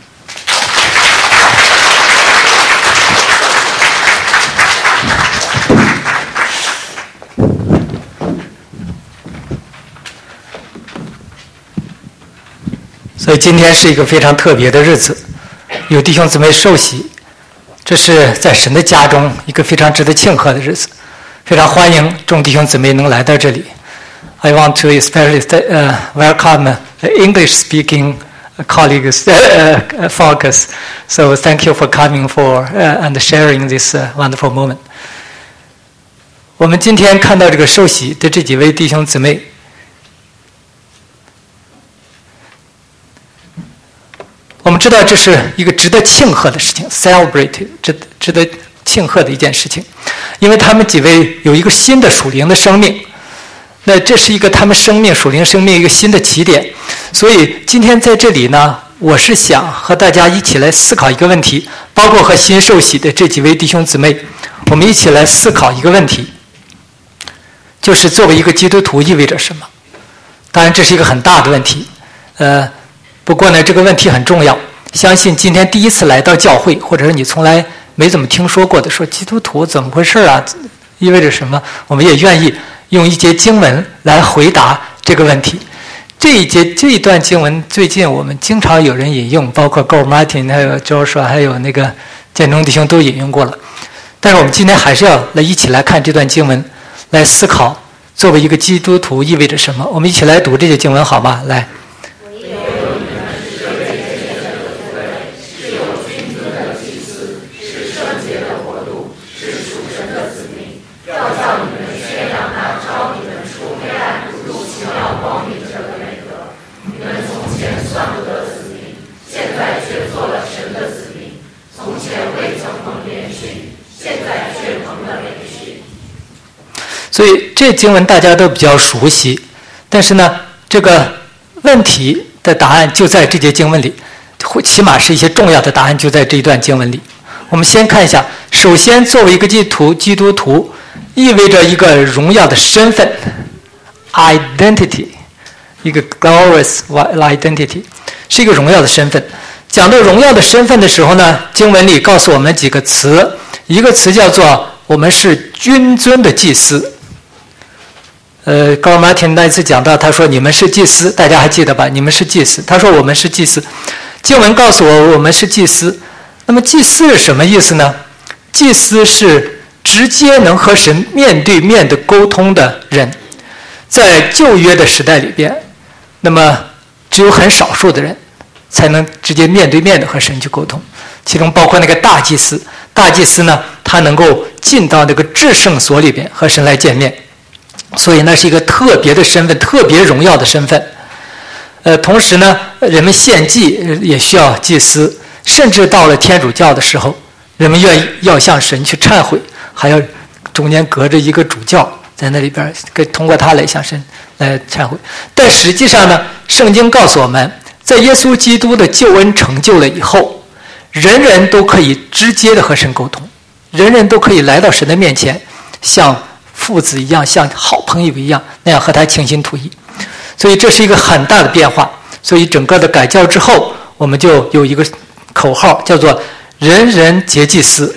所以今天是一个非常特别的日子，有弟兄姊妹受洗，这是在神的家中一个非常值得庆贺的日子，非常欢迎众弟兄姊妹能来到这里。I want to especially welcome the English-speaking colleagues, folks. So thank you for coming and sharing this wonderful moment. 我们今天看到这个受洗的这几位弟兄姊妹，我们知道这是一个值得庆贺的事情 ，celebrate 值得庆贺的一件事情，因为他们几位有一个新的属灵的生命， 那这是一个他们生命属灵生命一个新的起点。所以今天在这里呢，我是想和大家一起来思考一个问题，包括和新受洗的这几位弟兄姊妹，我们一起来思考一个问题，就是作为一个基督徒意味着什么。当然这是一个很大的问题，不过呢这个问题很重要。相信今天第一次来到教会，或者是你从来没怎么听说过的，说基督徒怎么回事啊，意味着什么，我们也愿意用一节经文来回答这个问题。这一段经文最近我们经常有人引用，包括 Go Martin 还有 Joshua 还有那个建中弟兄都引用过了。但是我们今天还是要一起来看这段经文，来思考作为一个基督徒意味着什么。我们一起来读这些经文好吗？来。所以这经文大家都比较熟悉，但是呢，这个问题的答案就在这节经文里，起码是一些重要的答案就在这一段经文里。我们先看一下，首先作为一个基督徒意味着一个荣耀的身份 identity， 一个 glorious identity， 是一个荣耀的身份。讲到荣耀的身份的时候呢，经文里告诉我们几个词，一个词叫做我们是君尊的祭司。高尔马汀那次讲到，他说你们是祭司，大家还记得吧？你们是祭司。他说我们是祭司。经文告诉我们是祭司。那么祭司是什么意思呢？祭司是直接能和神面对面的沟通的人。在旧约的时代里边，那么只有很少数的人才能直接面对面的和神去沟通，其中包括那个大祭司。大祭司呢，他能够进到那个至圣所里边和神来见面，所以那是一个特别的身份，特别荣耀的身份。同时呢，人们献祭也需要祭司，甚至到了天主教的时候，人们要向神去忏悔，还要中间隔着一个主教在那里边，通过他来向神来忏悔。但实际上呢，圣经告诉我们，在耶稣基督的救恩成就了以后，人人都可以直接的和神沟通，人人都可以来到神的面前，像父子一样，像好朋友一样，那样和他倾心吐意。所以这是一个很大的变化。所以整个的改教之后，我们就有一个口号叫做人人皆祭司。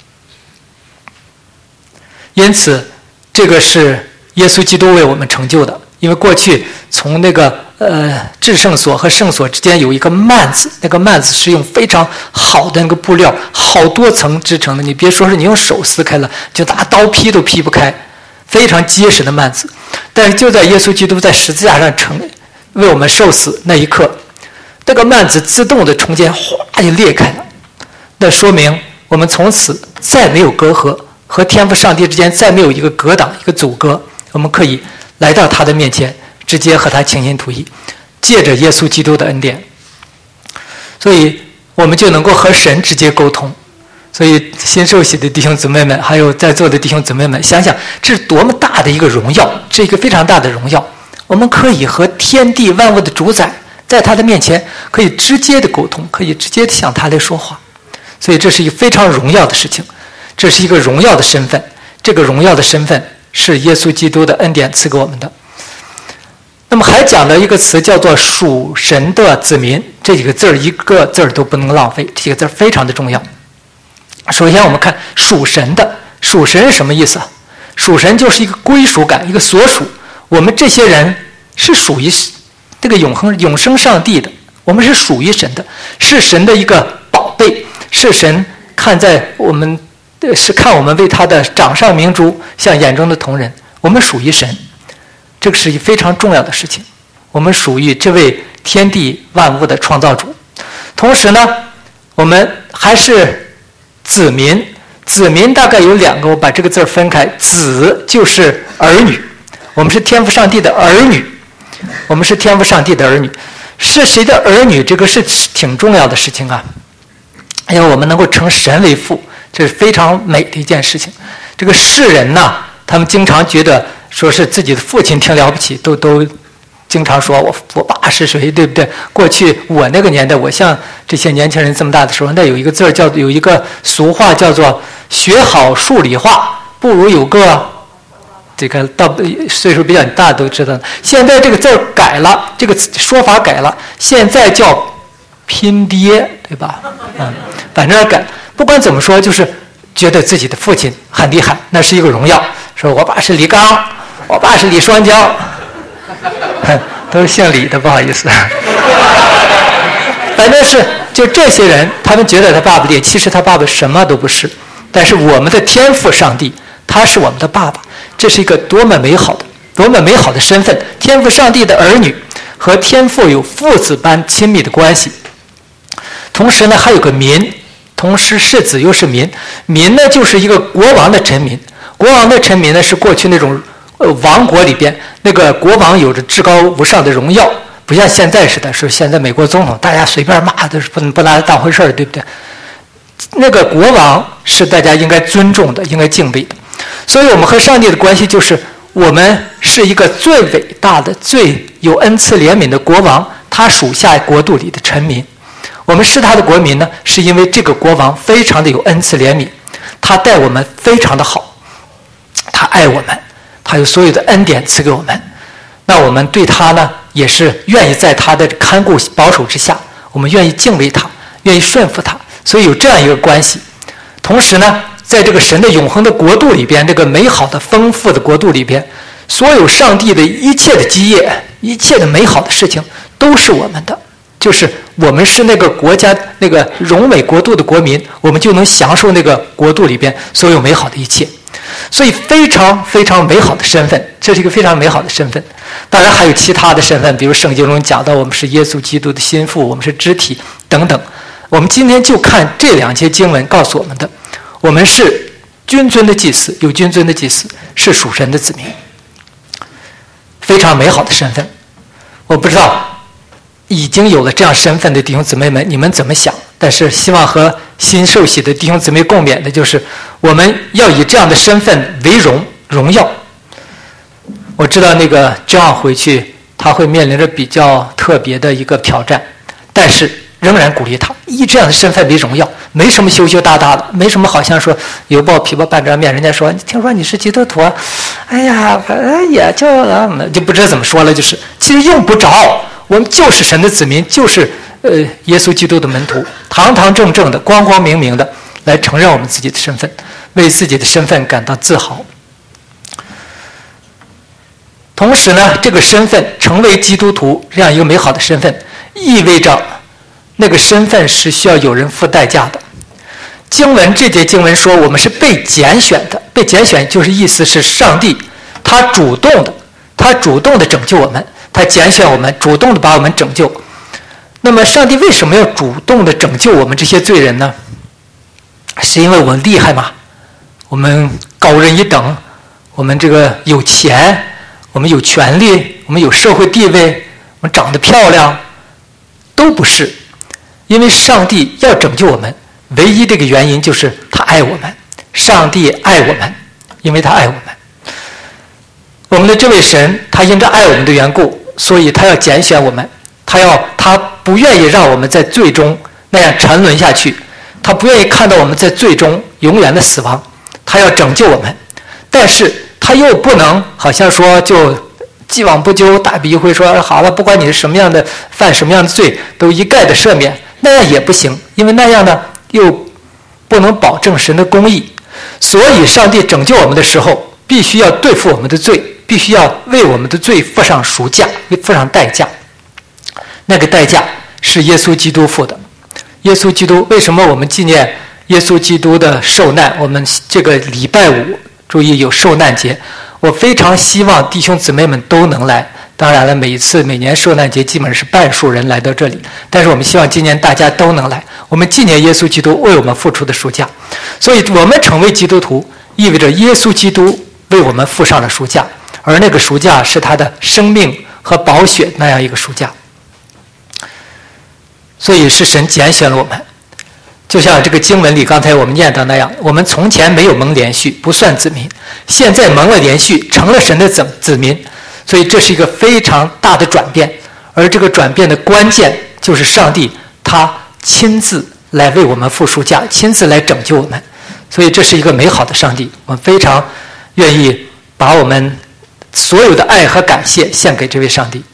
因此这个是耶稣基督为我们成就的。因为过去从那个至圣所和圣所之间有一个幔子，那个幔子是用非常好的那个布料，好多层织成的，你别说是你用手撕开了，就拿刀劈都劈不开，非常结实的幔子。但是就在耶稣基督在十字架上为我们受死那一刻，那个幔子自动的中间哗就裂开了，那说明我们从此再没有隔阂，和天父上帝之间再没有一个隔挡，一个阻隔，我们可以来到他的面前，直接和他倾心吐意，借着耶稣基督的恩典，所以我们就能够和神直接沟通。所以新受洗的弟兄姊妹们，还有在座的弟兄姊妹们，想想这是多么大的一个荣耀，这是一个非常大的荣耀。我们可以和天地万物的主宰在他的面前可以直接的沟通，可以直接的向他来说话。所以这是一个非常荣耀的事情，这是一个荣耀的身份。这个荣耀的身份是耶稣基督的恩典赐给我们的。那么还讲了一个词叫做属神的子民，这几个字一个字都不能浪费，这几个字非常的重要。首先我们看属神的，属神是什么意思啊？属神就是一个归属感，一个所属。我们这些人是属于这个永生上帝的，我们是属于神的，是神的一个宝贝，是神看我们为他的掌上明珠，像眼中的瞳人。我们属于神，这个是一非常重要的事情。我们属于这位天地万物的创造主。同时呢，我们还是子民。子民大概有两个，我把这个字分开，子就是儿女，我们是天父上帝的儿女，我们是天父上帝的儿女。是谁的儿女，这个是挺重要的事情啊，因为我们能够称神为父，这是非常美的一件事情。这个世人呐， 他们经常觉得说是自己的父亲挺了不起，都经常说我爸是谁，对不对？过去我那个年代，我像这些年轻人这么大的时候，那有一个字有一个俗话叫做学好数理化，不如有个这个到岁数比较大都知道。现在这个字改了，这个说法改了，现在叫拼爹，对吧？反正改，不管怎么说，就是觉得自己的父亲很厉害，那是一个荣耀。说我爸是李刚，我爸是李双江，都是姓李的，不好意思。反正是就这些人，他们觉得他爸爸厉害，其实他爸爸什么都不是。但是我们的天父上帝，他是我们的爸爸，这是一个多么美好的身份！天父上帝的儿女和天父有父子般亲密的关系。同时呢，还有个民，同时是子又是民。民呢，就是一个国王的臣民。国王的臣民呢，是过去那种王国里边那个国王有着至高无上的荣耀，不像现在似的，说现在美国总统大家随便骂都是不拿他当回事儿，对不对？那个国王是大家应该尊重的，应该敬畏的。所以我们和上帝的关系就是我们是一个最伟大的、最有恩赐怜悯的国王，他属下国度里的臣民。我们是他的国民呢，是因为这个国王非常的有恩赐怜悯，他待我们非常的好，他爱我们，他有所有的恩典赐给我们。那我们对他呢，也是愿意在他的看顾保守之下，我们愿意敬畏他，愿意顺服他，所以有这样一个关系。同时呢，在这个神的永恒的国度里边，这个美好的丰富的国度里边，所有上帝的一切的基业，一切的美好的事情都是我们的，就是我们是那个国家那个荣美国度的国民，我们就能享受那个国度里边所有美好的一切。所以非常非常美好的身份，这是一个非常美好的身份。当然还有其他的身份，比如圣经中讲到我们是耶稣基督的心腹，我们是肢体等等。我们今天就看这两节经文告诉我们的，我们是君尊的祭司，有君尊的祭司，是属神的子民，非常美好的身份。我不知道已经有了这样身份的弟兄姊妹们，你们怎么想？但是希望和新受洗的弟兄姊妹共勉的就是，我们要以这样的身份为荣耀。我知道那个 John 回去他会面临着比较特别的一个挑战，但是仍然鼓励他以这样的身份为荣耀，没什么羞羞答答的，没什么好像说油爆皮包半张面，人家说你听说你是基督徒啊，哎呀也就不知道怎么说了，就是其实用不着，我们就是神的子民，就是耶稣基督的门徒，堂堂正正的光光明明的来承认我们自己的身份，为自己的身份感到自豪。同时呢，这个身份成为基督徒这样一个美好的身份，意味着那个身份是需要有人付代价的。这节经文说我们是被拣选的，被拣选就是意思是上帝他主动的拯救我们，他拣选我们，主动的把我们拯救。那么上帝为什么要主动的拯救我们这些罪人呢？是因为我们厉害吗？我们高人一等，我们这个有钱，我们有权利，我们有社会地位，我们长得漂亮，都不是。因为上帝要拯救我们，唯一这个原因就是他爱我们。上帝爱我们，因为他爱我们。我们的这位神，他因着爱我们的缘故，所以他要拣选我们，他不愿意让我们在罪中那样沉沦下去，他不愿意看到我们在罪中永远的死亡，他要拯救我们。但是他又不能好像说就既往不咎，大笔一挥说好了，不管你是什么样的犯什么样的罪都一概的赦免，那样也不行，因为那样呢又不能保证神的公义。所以上帝拯救我们的时候，必须要对付我们的罪，必须要为我们的罪付上赎价，付上代价。那个代价是耶稣基督付的。耶稣基督，为什么我们纪念耶稣基督的受难？我们这个礼拜五注意有受难节，我非常希望弟兄姊妹们都能来。当然了，每年受难节基本是半数人来到这里，但是我们希望今年大家都能来，我们纪念耶稣基督为我们付出的赎价。所以我们成为基督徒，意味着耶稣基督为我们付上了赎价，而那个赎价是他的生命和宝血那样一个赎价。所以是神拣选了我们。 就像这个经文里刚才我们念到那样，我们从前没有蒙连续，不算子民，现在蒙了连续，成了神的子民。所以这是一个非常大的转变，而这个转变的关键就是上帝他亲自来为我们付赎价，亲自来拯救我们。所以这是一个美好的上帝，我们非常愿意把我们所有的爱和感谢献给这位上帝。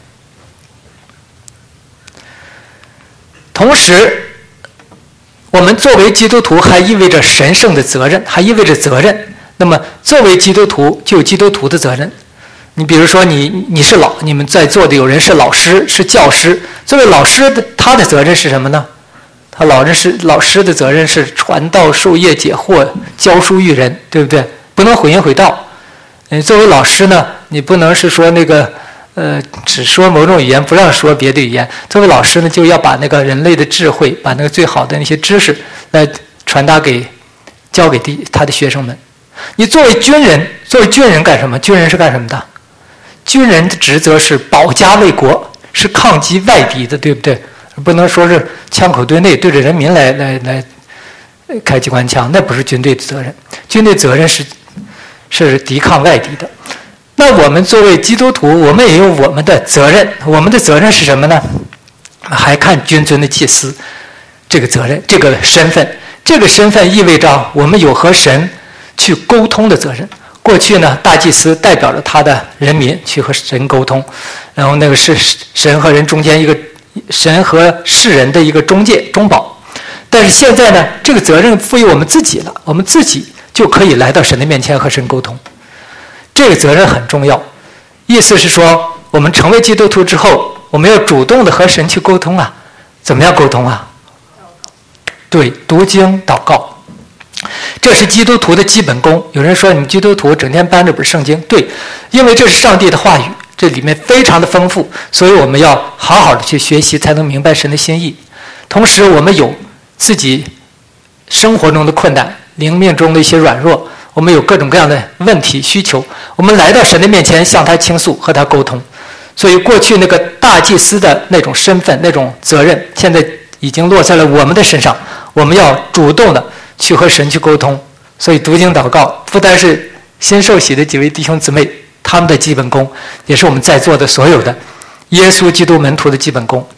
同时我们作为基督徒还意味着神圣的责任，还意味着责任。那么作为基督徒就有基督徒的责任。你比如说你是你们在座的有人是老师，是教师，作为老师的他的责任是什么呢？他老师的责任是传道授业解惑，教书育人，对不对？不能毁淫毁道。作为老师呢，你不能是说那个只说某种语言，不让说别的语言。作为老师呢，就要把那个人类的智慧，把那个最好的那些知识来教给他的学生们。你作为军人干什么？军人是干什么的？军人的职责是保家卫国，是抗击外敌的，对不对？不能说是枪口对内对着人民来开机关枪，那不是军队的责任。军队责任是抵抗外敌的。那我们作为基督徒，我们也有我们的责任。我们的责任是什么呢？还看君尊的祭司这个责任，这个身份。这个身份意味着我们有和神去沟通的责任。过去呢，大祭司代表着他的人民去和神沟通，然后那个是神和人中间一个神和世人的一个中介中保。但是现在呢，这个责任赋予我们自己了，我们自己就可以来到神的面前和神沟通。这个责任很重要，意思是说，我们成为基督徒之后，我们要主动的和神去沟通啊。怎么样沟通啊？对，读经祷告。这是基督徒的基本功。有人说你基督徒整天搬着本圣经，对，因为这是上帝的话语，这里面非常的丰富，所以我们要好好的去学习，才能明白神的心意。同时我们有自己生活中的困难，灵命中的一些软弱，我们有各种各样的问题需求，我们来到神的面前向他倾诉，和他沟通。所以过去那个大祭司的那种身份，那种责任，现在已经落在了我们的身上，我们要主动的去和神去沟通。所以读经祷告不单是新受洗的几位弟兄姊妹他们的基本功，也是我们在座的所有的耶稣基督门徒的基本功。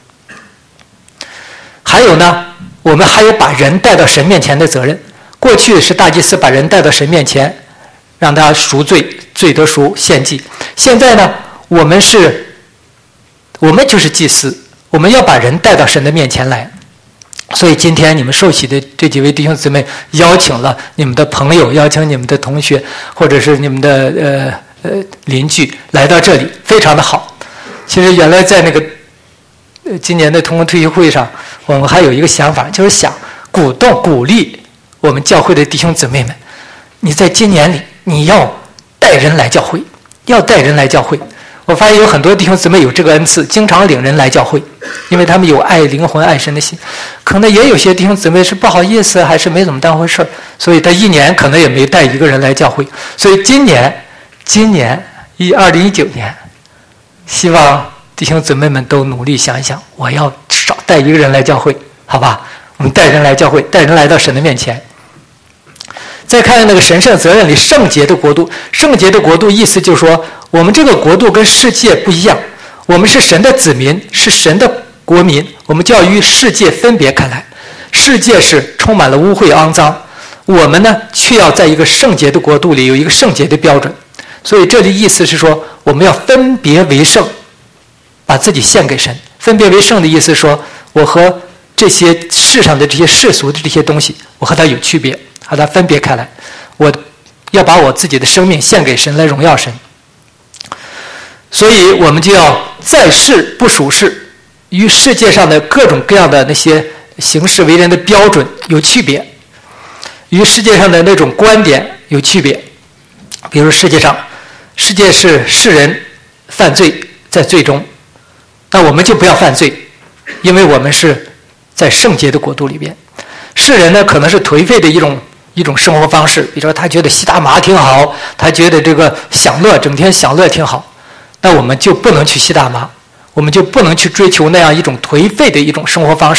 还有呢，我们还有把人带到神面前的责任。过去是大祭司把人带到神面前，让他赎罪，罪得赎，献祭。现在呢，我们就是祭司，我们要把人带到神的面前来。所以今天你们受洗的这几位弟兄姊妹邀请了你们的朋友，邀请你们的同学，或者是你们的邻居来到这里，非常的好。其实原来在那个今年的同工退休会上，我们还有一个想法，就是想鼓励我们教会的弟兄姊妹们，你在今年里你要带人来教会，要带人来教会。我发现有很多弟兄姊妹有这个恩赐，经常领人来教会，因为他们有爱灵魂爱神的心。可能也有些弟兄姊妹是不好意思，还是没怎么当回事，所以他一年可能也没带一个人来教会。所以今年2019年，希望弟兄姊妹们都努力想一想，我要少带一个人来教会，好吧？我们带人来教会，带人来到神的面前。再看那个神圣责任里，圣洁的国度。圣洁的国度意思就是说，我们这个国度跟世界不一样，我们是神的子民，是神的国民，我们就要与世界分别开来。世界是充满了污秽肮脏，我们呢却要在一个圣洁的国度里有一个圣洁的标准。所以这里意思是说，我们要分别为圣，把自己献给神。分别为圣的意思是说，我和这些世上的这些世俗的这些东西，我和它有区别，和它分别开来。我要把我自己的生命献给神，来荣耀神。所以我们就要在世不属世，与世界上的各种各样的那些行事为人的标准有区别，与世界上的那种观点有区别。比如世界是世人犯罪，在罪中，那我们就不要犯罪，因为我们是在圣洁的国度里边。世人呢，可能是颓废的一种生活方式，比如说他觉得吸大麻挺好，他觉得这个享乐，整天享乐挺好，那我们就不能去吸大麻，我们就不能去追求那样一种颓废的一种生活方式，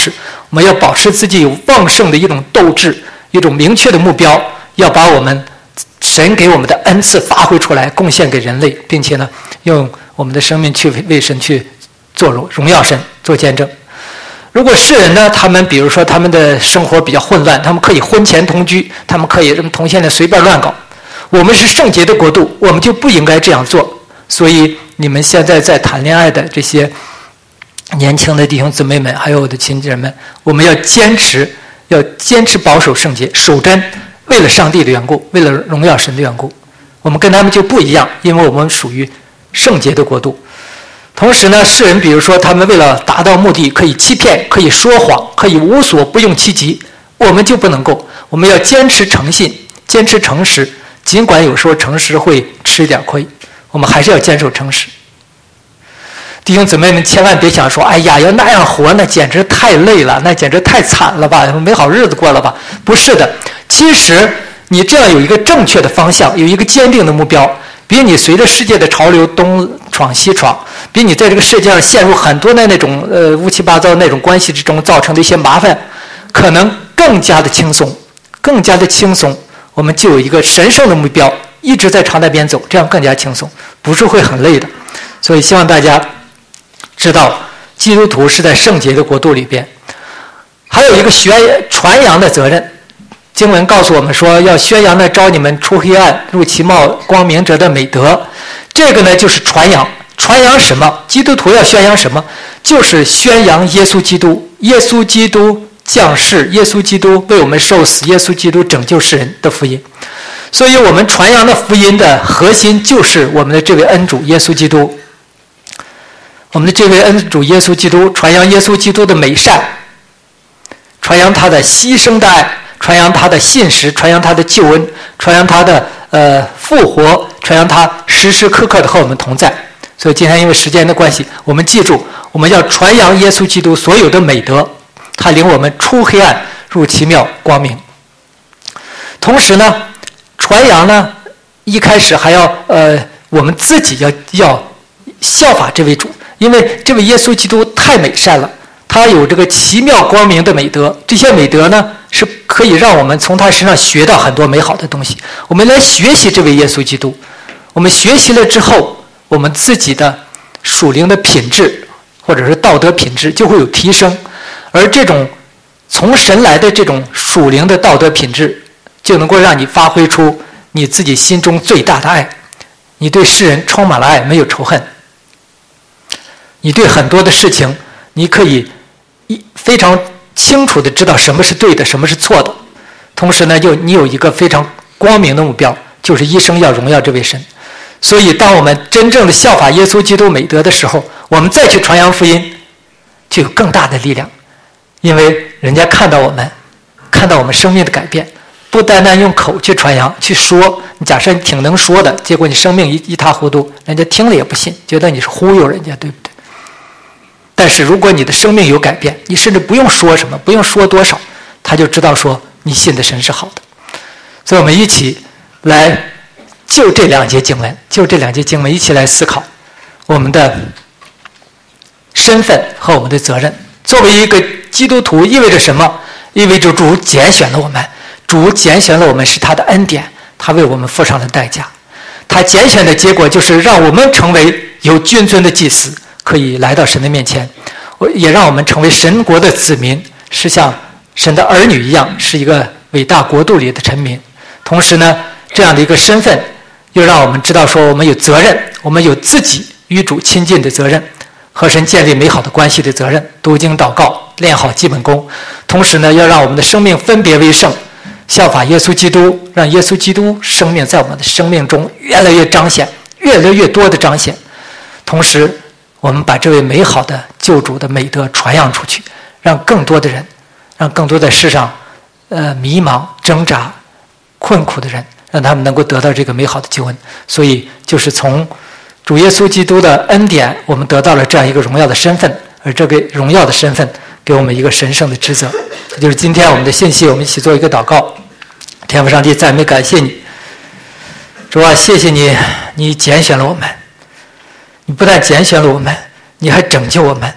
我们要保持自己有旺盛的一种斗志，一种明确的目标，要把我们神给我们的恩赐发挥出来，贡献给人类，并且呢，用我们的生命去为神去做荣耀神，做见证。如果世人呢，他们比如说他们的生活比较混乱，他们可以婚前同居，他们可以同性恋随便乱搞。我们是圣洁的国度，我们就不应该这样做。所以你们现在在谈恋爱的这些年轻的弟兄姊妹们，还有我的亲人们，我们要坚持保守圣洁，守贞，为了上帝的缘故，为了荣耀神的缘故。我们跟他们就不一样，因为我们属于圣洁的国度。同时呢，世人比如说他们为了达到目的，可以欺骗，可以说谎，可以无所不用其极，我们就不能够。我们要坚持诚信，坚持诚实，尽管有时候诚实会吃点亏，我们还是要坚守诚实。弟兄姊妹们，千万别想说，哎呀，要那样活那简直太累了，那简直太惨了吧，没好日子过了吧。不是的，其实你这样有一个正确的方向，有一个坚定的目标，比你随着世界的潮流东闯西闯，比你在这个世界上陷入很多的那种乌七八糟那种关系之中造成的一些麻烦，可能更加的轻松，更加的轻松。我们就有一个神圣的目标，一直在朝那边走，这样更加轻松，不是会很累的。所以希望大家知道，基督徒是在圣洁的国度里边，还有一个传扬的责任。经文告诉我们说，要宣扬那召你们出黑暗入其貌光明者的美德。这个呢，就是传扬。传扬什么？基督徒要宣扬什么？就是宣扬耶稣基督。耶稣基督降世，耶稣基督为我们受死，耶稣基督拯救世人的福音。所以我们传扬的福音的核心就是我们的这位恩主耶稣基督。我们的这位恩主耶稣基督，传扬耶稣基督的美善，传扬他的牺牲的爱，传扬他的信实，传扬他的救恩，传扬他的复活，传扬他时时刻刻的和我们同在。所以今天因为时间的关系，我们记住，我们要传扬耶稣基督所有的美德，他领我们出黑暗入奇妙光明。同时呢，传扬呢，一开始还要我们自己要效法这位主，因为这位耶稣基督太美善了，他有这个奇妙光明的美德，这些美德呢是可以让我们从他身上学到很多美好的东西。我们来学习这位耶稣基督，我们学习了之后，我们自己的属灵的品质或者是道德品质就会有提升，而这种从神来的这种属灵的道德品质，就能够让你发挥出你自己心中最大的爱。你对世人充满了爱，没有仇恨。你对很多的事情，你可以非常清楚地知道什么是对的，什么是错的。同时呢，你有一个非常光明的目标，就是一生要荣耀这位神。所以当我们真正的效法耶稣基督美德的时候，我们再去传扬福音就有更大的力量，因为人家看到我们生命的改变，不单单用口去传扬去说，你假设你挺能说的，结果你生命一塌糊涂，人家听了也不信，觉得你是忽悠人家，对不对？但是如果你的生命有改变，你甚至不用说什么，不用说多少，他就知道说你信的神是好的。所以我们一起来就这两节经文一起来思考我们的身份和我们的责任。作为一个基督徒意味着什么？意味着主拣选了我们，主拣选了我们是他的恩典，他为我们付上了代价。他拣选的结果就是让我们成为有君尊的祭司，可以来到神的面前，也让我们成为神国的子民，是像神的儿女一样，是一个伟大国度里的臣民。同时呢，这样的一个身份又让我们知道说我们有责任，我们有自己与主亲近的责任，和神建立美好的关系的责任，读经祷告，练好基本功。同时呢，要让我们的生命分别为圣，效法耶稣基督，让耶稣基督生命在我们的生命中越来越彰显，越来越多的彰显。同时我们把这位美好的救主的美德传扬出去，让更多的人，让更多在世上迷茫挣扎困苦的人，让他们能够得到这个美好的救恩。所以就是从主耶稣基督的恩典，我们得到了这样一个荣耀的身份，而这个荣耀的身份给我们一个神圣的职责。这就是今天我们的信息。我们一起做一个祷告。天父上帝，赞美感谢你，主啊，谢谢你，你拣选了我们，你不但拣选了我们，你还拯救我们，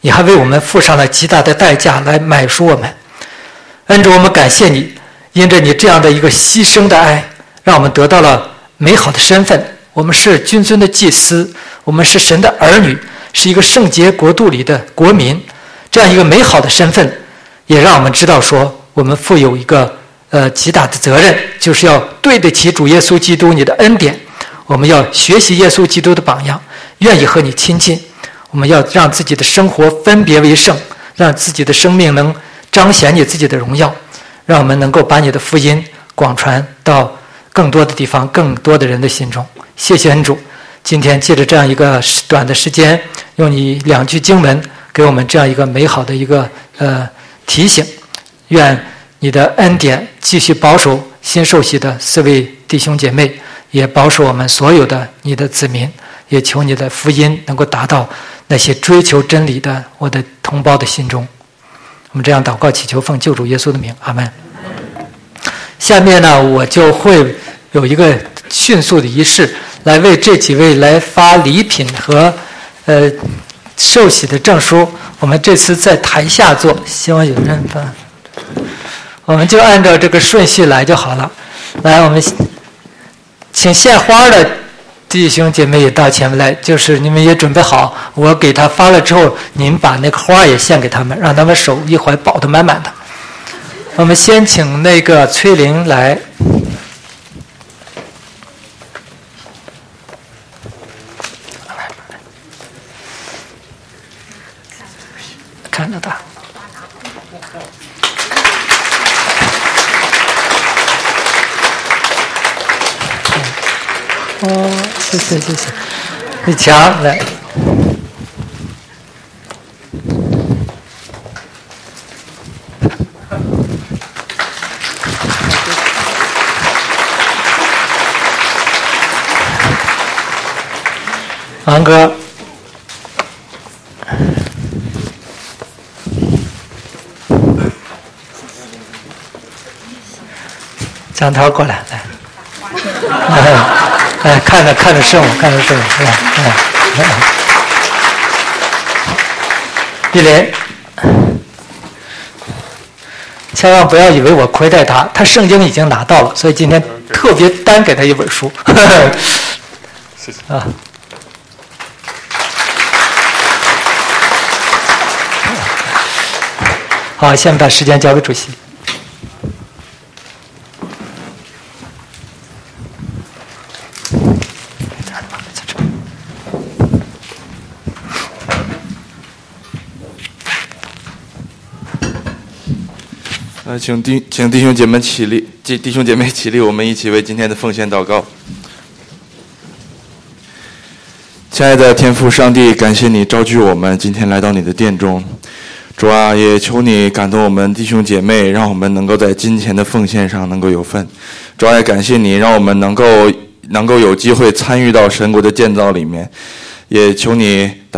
你还为我们付上了极大的代价来买赎我们。恩主，我们感谢你，因着你这样的一个牺牲的爱，让我们得到了美好的身份。我们是君尊的祭司，我们是神的儿女，是一个圣洁国度里的国民。这样一个美好的身份，也让我们知道说，我们负有一个极大的责任，就是要对得起主耶稣基督你的恩典。我们要学习耶稣基督的榜样，愿意和你亲近。我们要让自己的生活分别为圣，让自己的生命能彰显你自己的荣耀，让我们能够把你的福音广传到更多的地方，更多的人的心中。谢谢恩主，今天借着这样一个短的时间，用你2句经文给我们这样一个美好的一个提醒。愿你的恩典继续保守新受洗的4位弟兄姐妹，也保守我们所有的你的子民，也求你的福音能够达到那些追求真理的我的同胞的心中。我们这样祷告祈求，奉救主耶稣的名，阿们。下面呢，我就会有一个迅速的仪式，来为这几位来发礼品和受洗的证书。我们这次在台下做，希望有人发，我们就按照这个顺序来就好了。来，我们请献花的弟兄姐妹也到前面来，就是你们也准备好，我给他发了之后，您把那个花也献给他们，让他们手一怀抱得满满的。我们先请那个崔玲来。看着他。哦，谢谢谢谢。李强来。王哥。张涛过来，来，看着圣母，看着圣母，玉林，千万不要以为我亏待他，他圣经已经拿到了，所以今天特别单给他一本书。 谢谢啊。好，下面把时间交给主席。 请弟兄姐妹起立，弟兄姐妹起立，我们一起为今天的奉献祷告。亲爱的天父上帝，感谢你召聚我们今天来到你的殿中。主啊，也求你感动我们弟兄姐妹，让我们能够在金钱的奉献上能够有份。主啊，也感谢你让我们能够有机会参与到神国的建造里面，也求你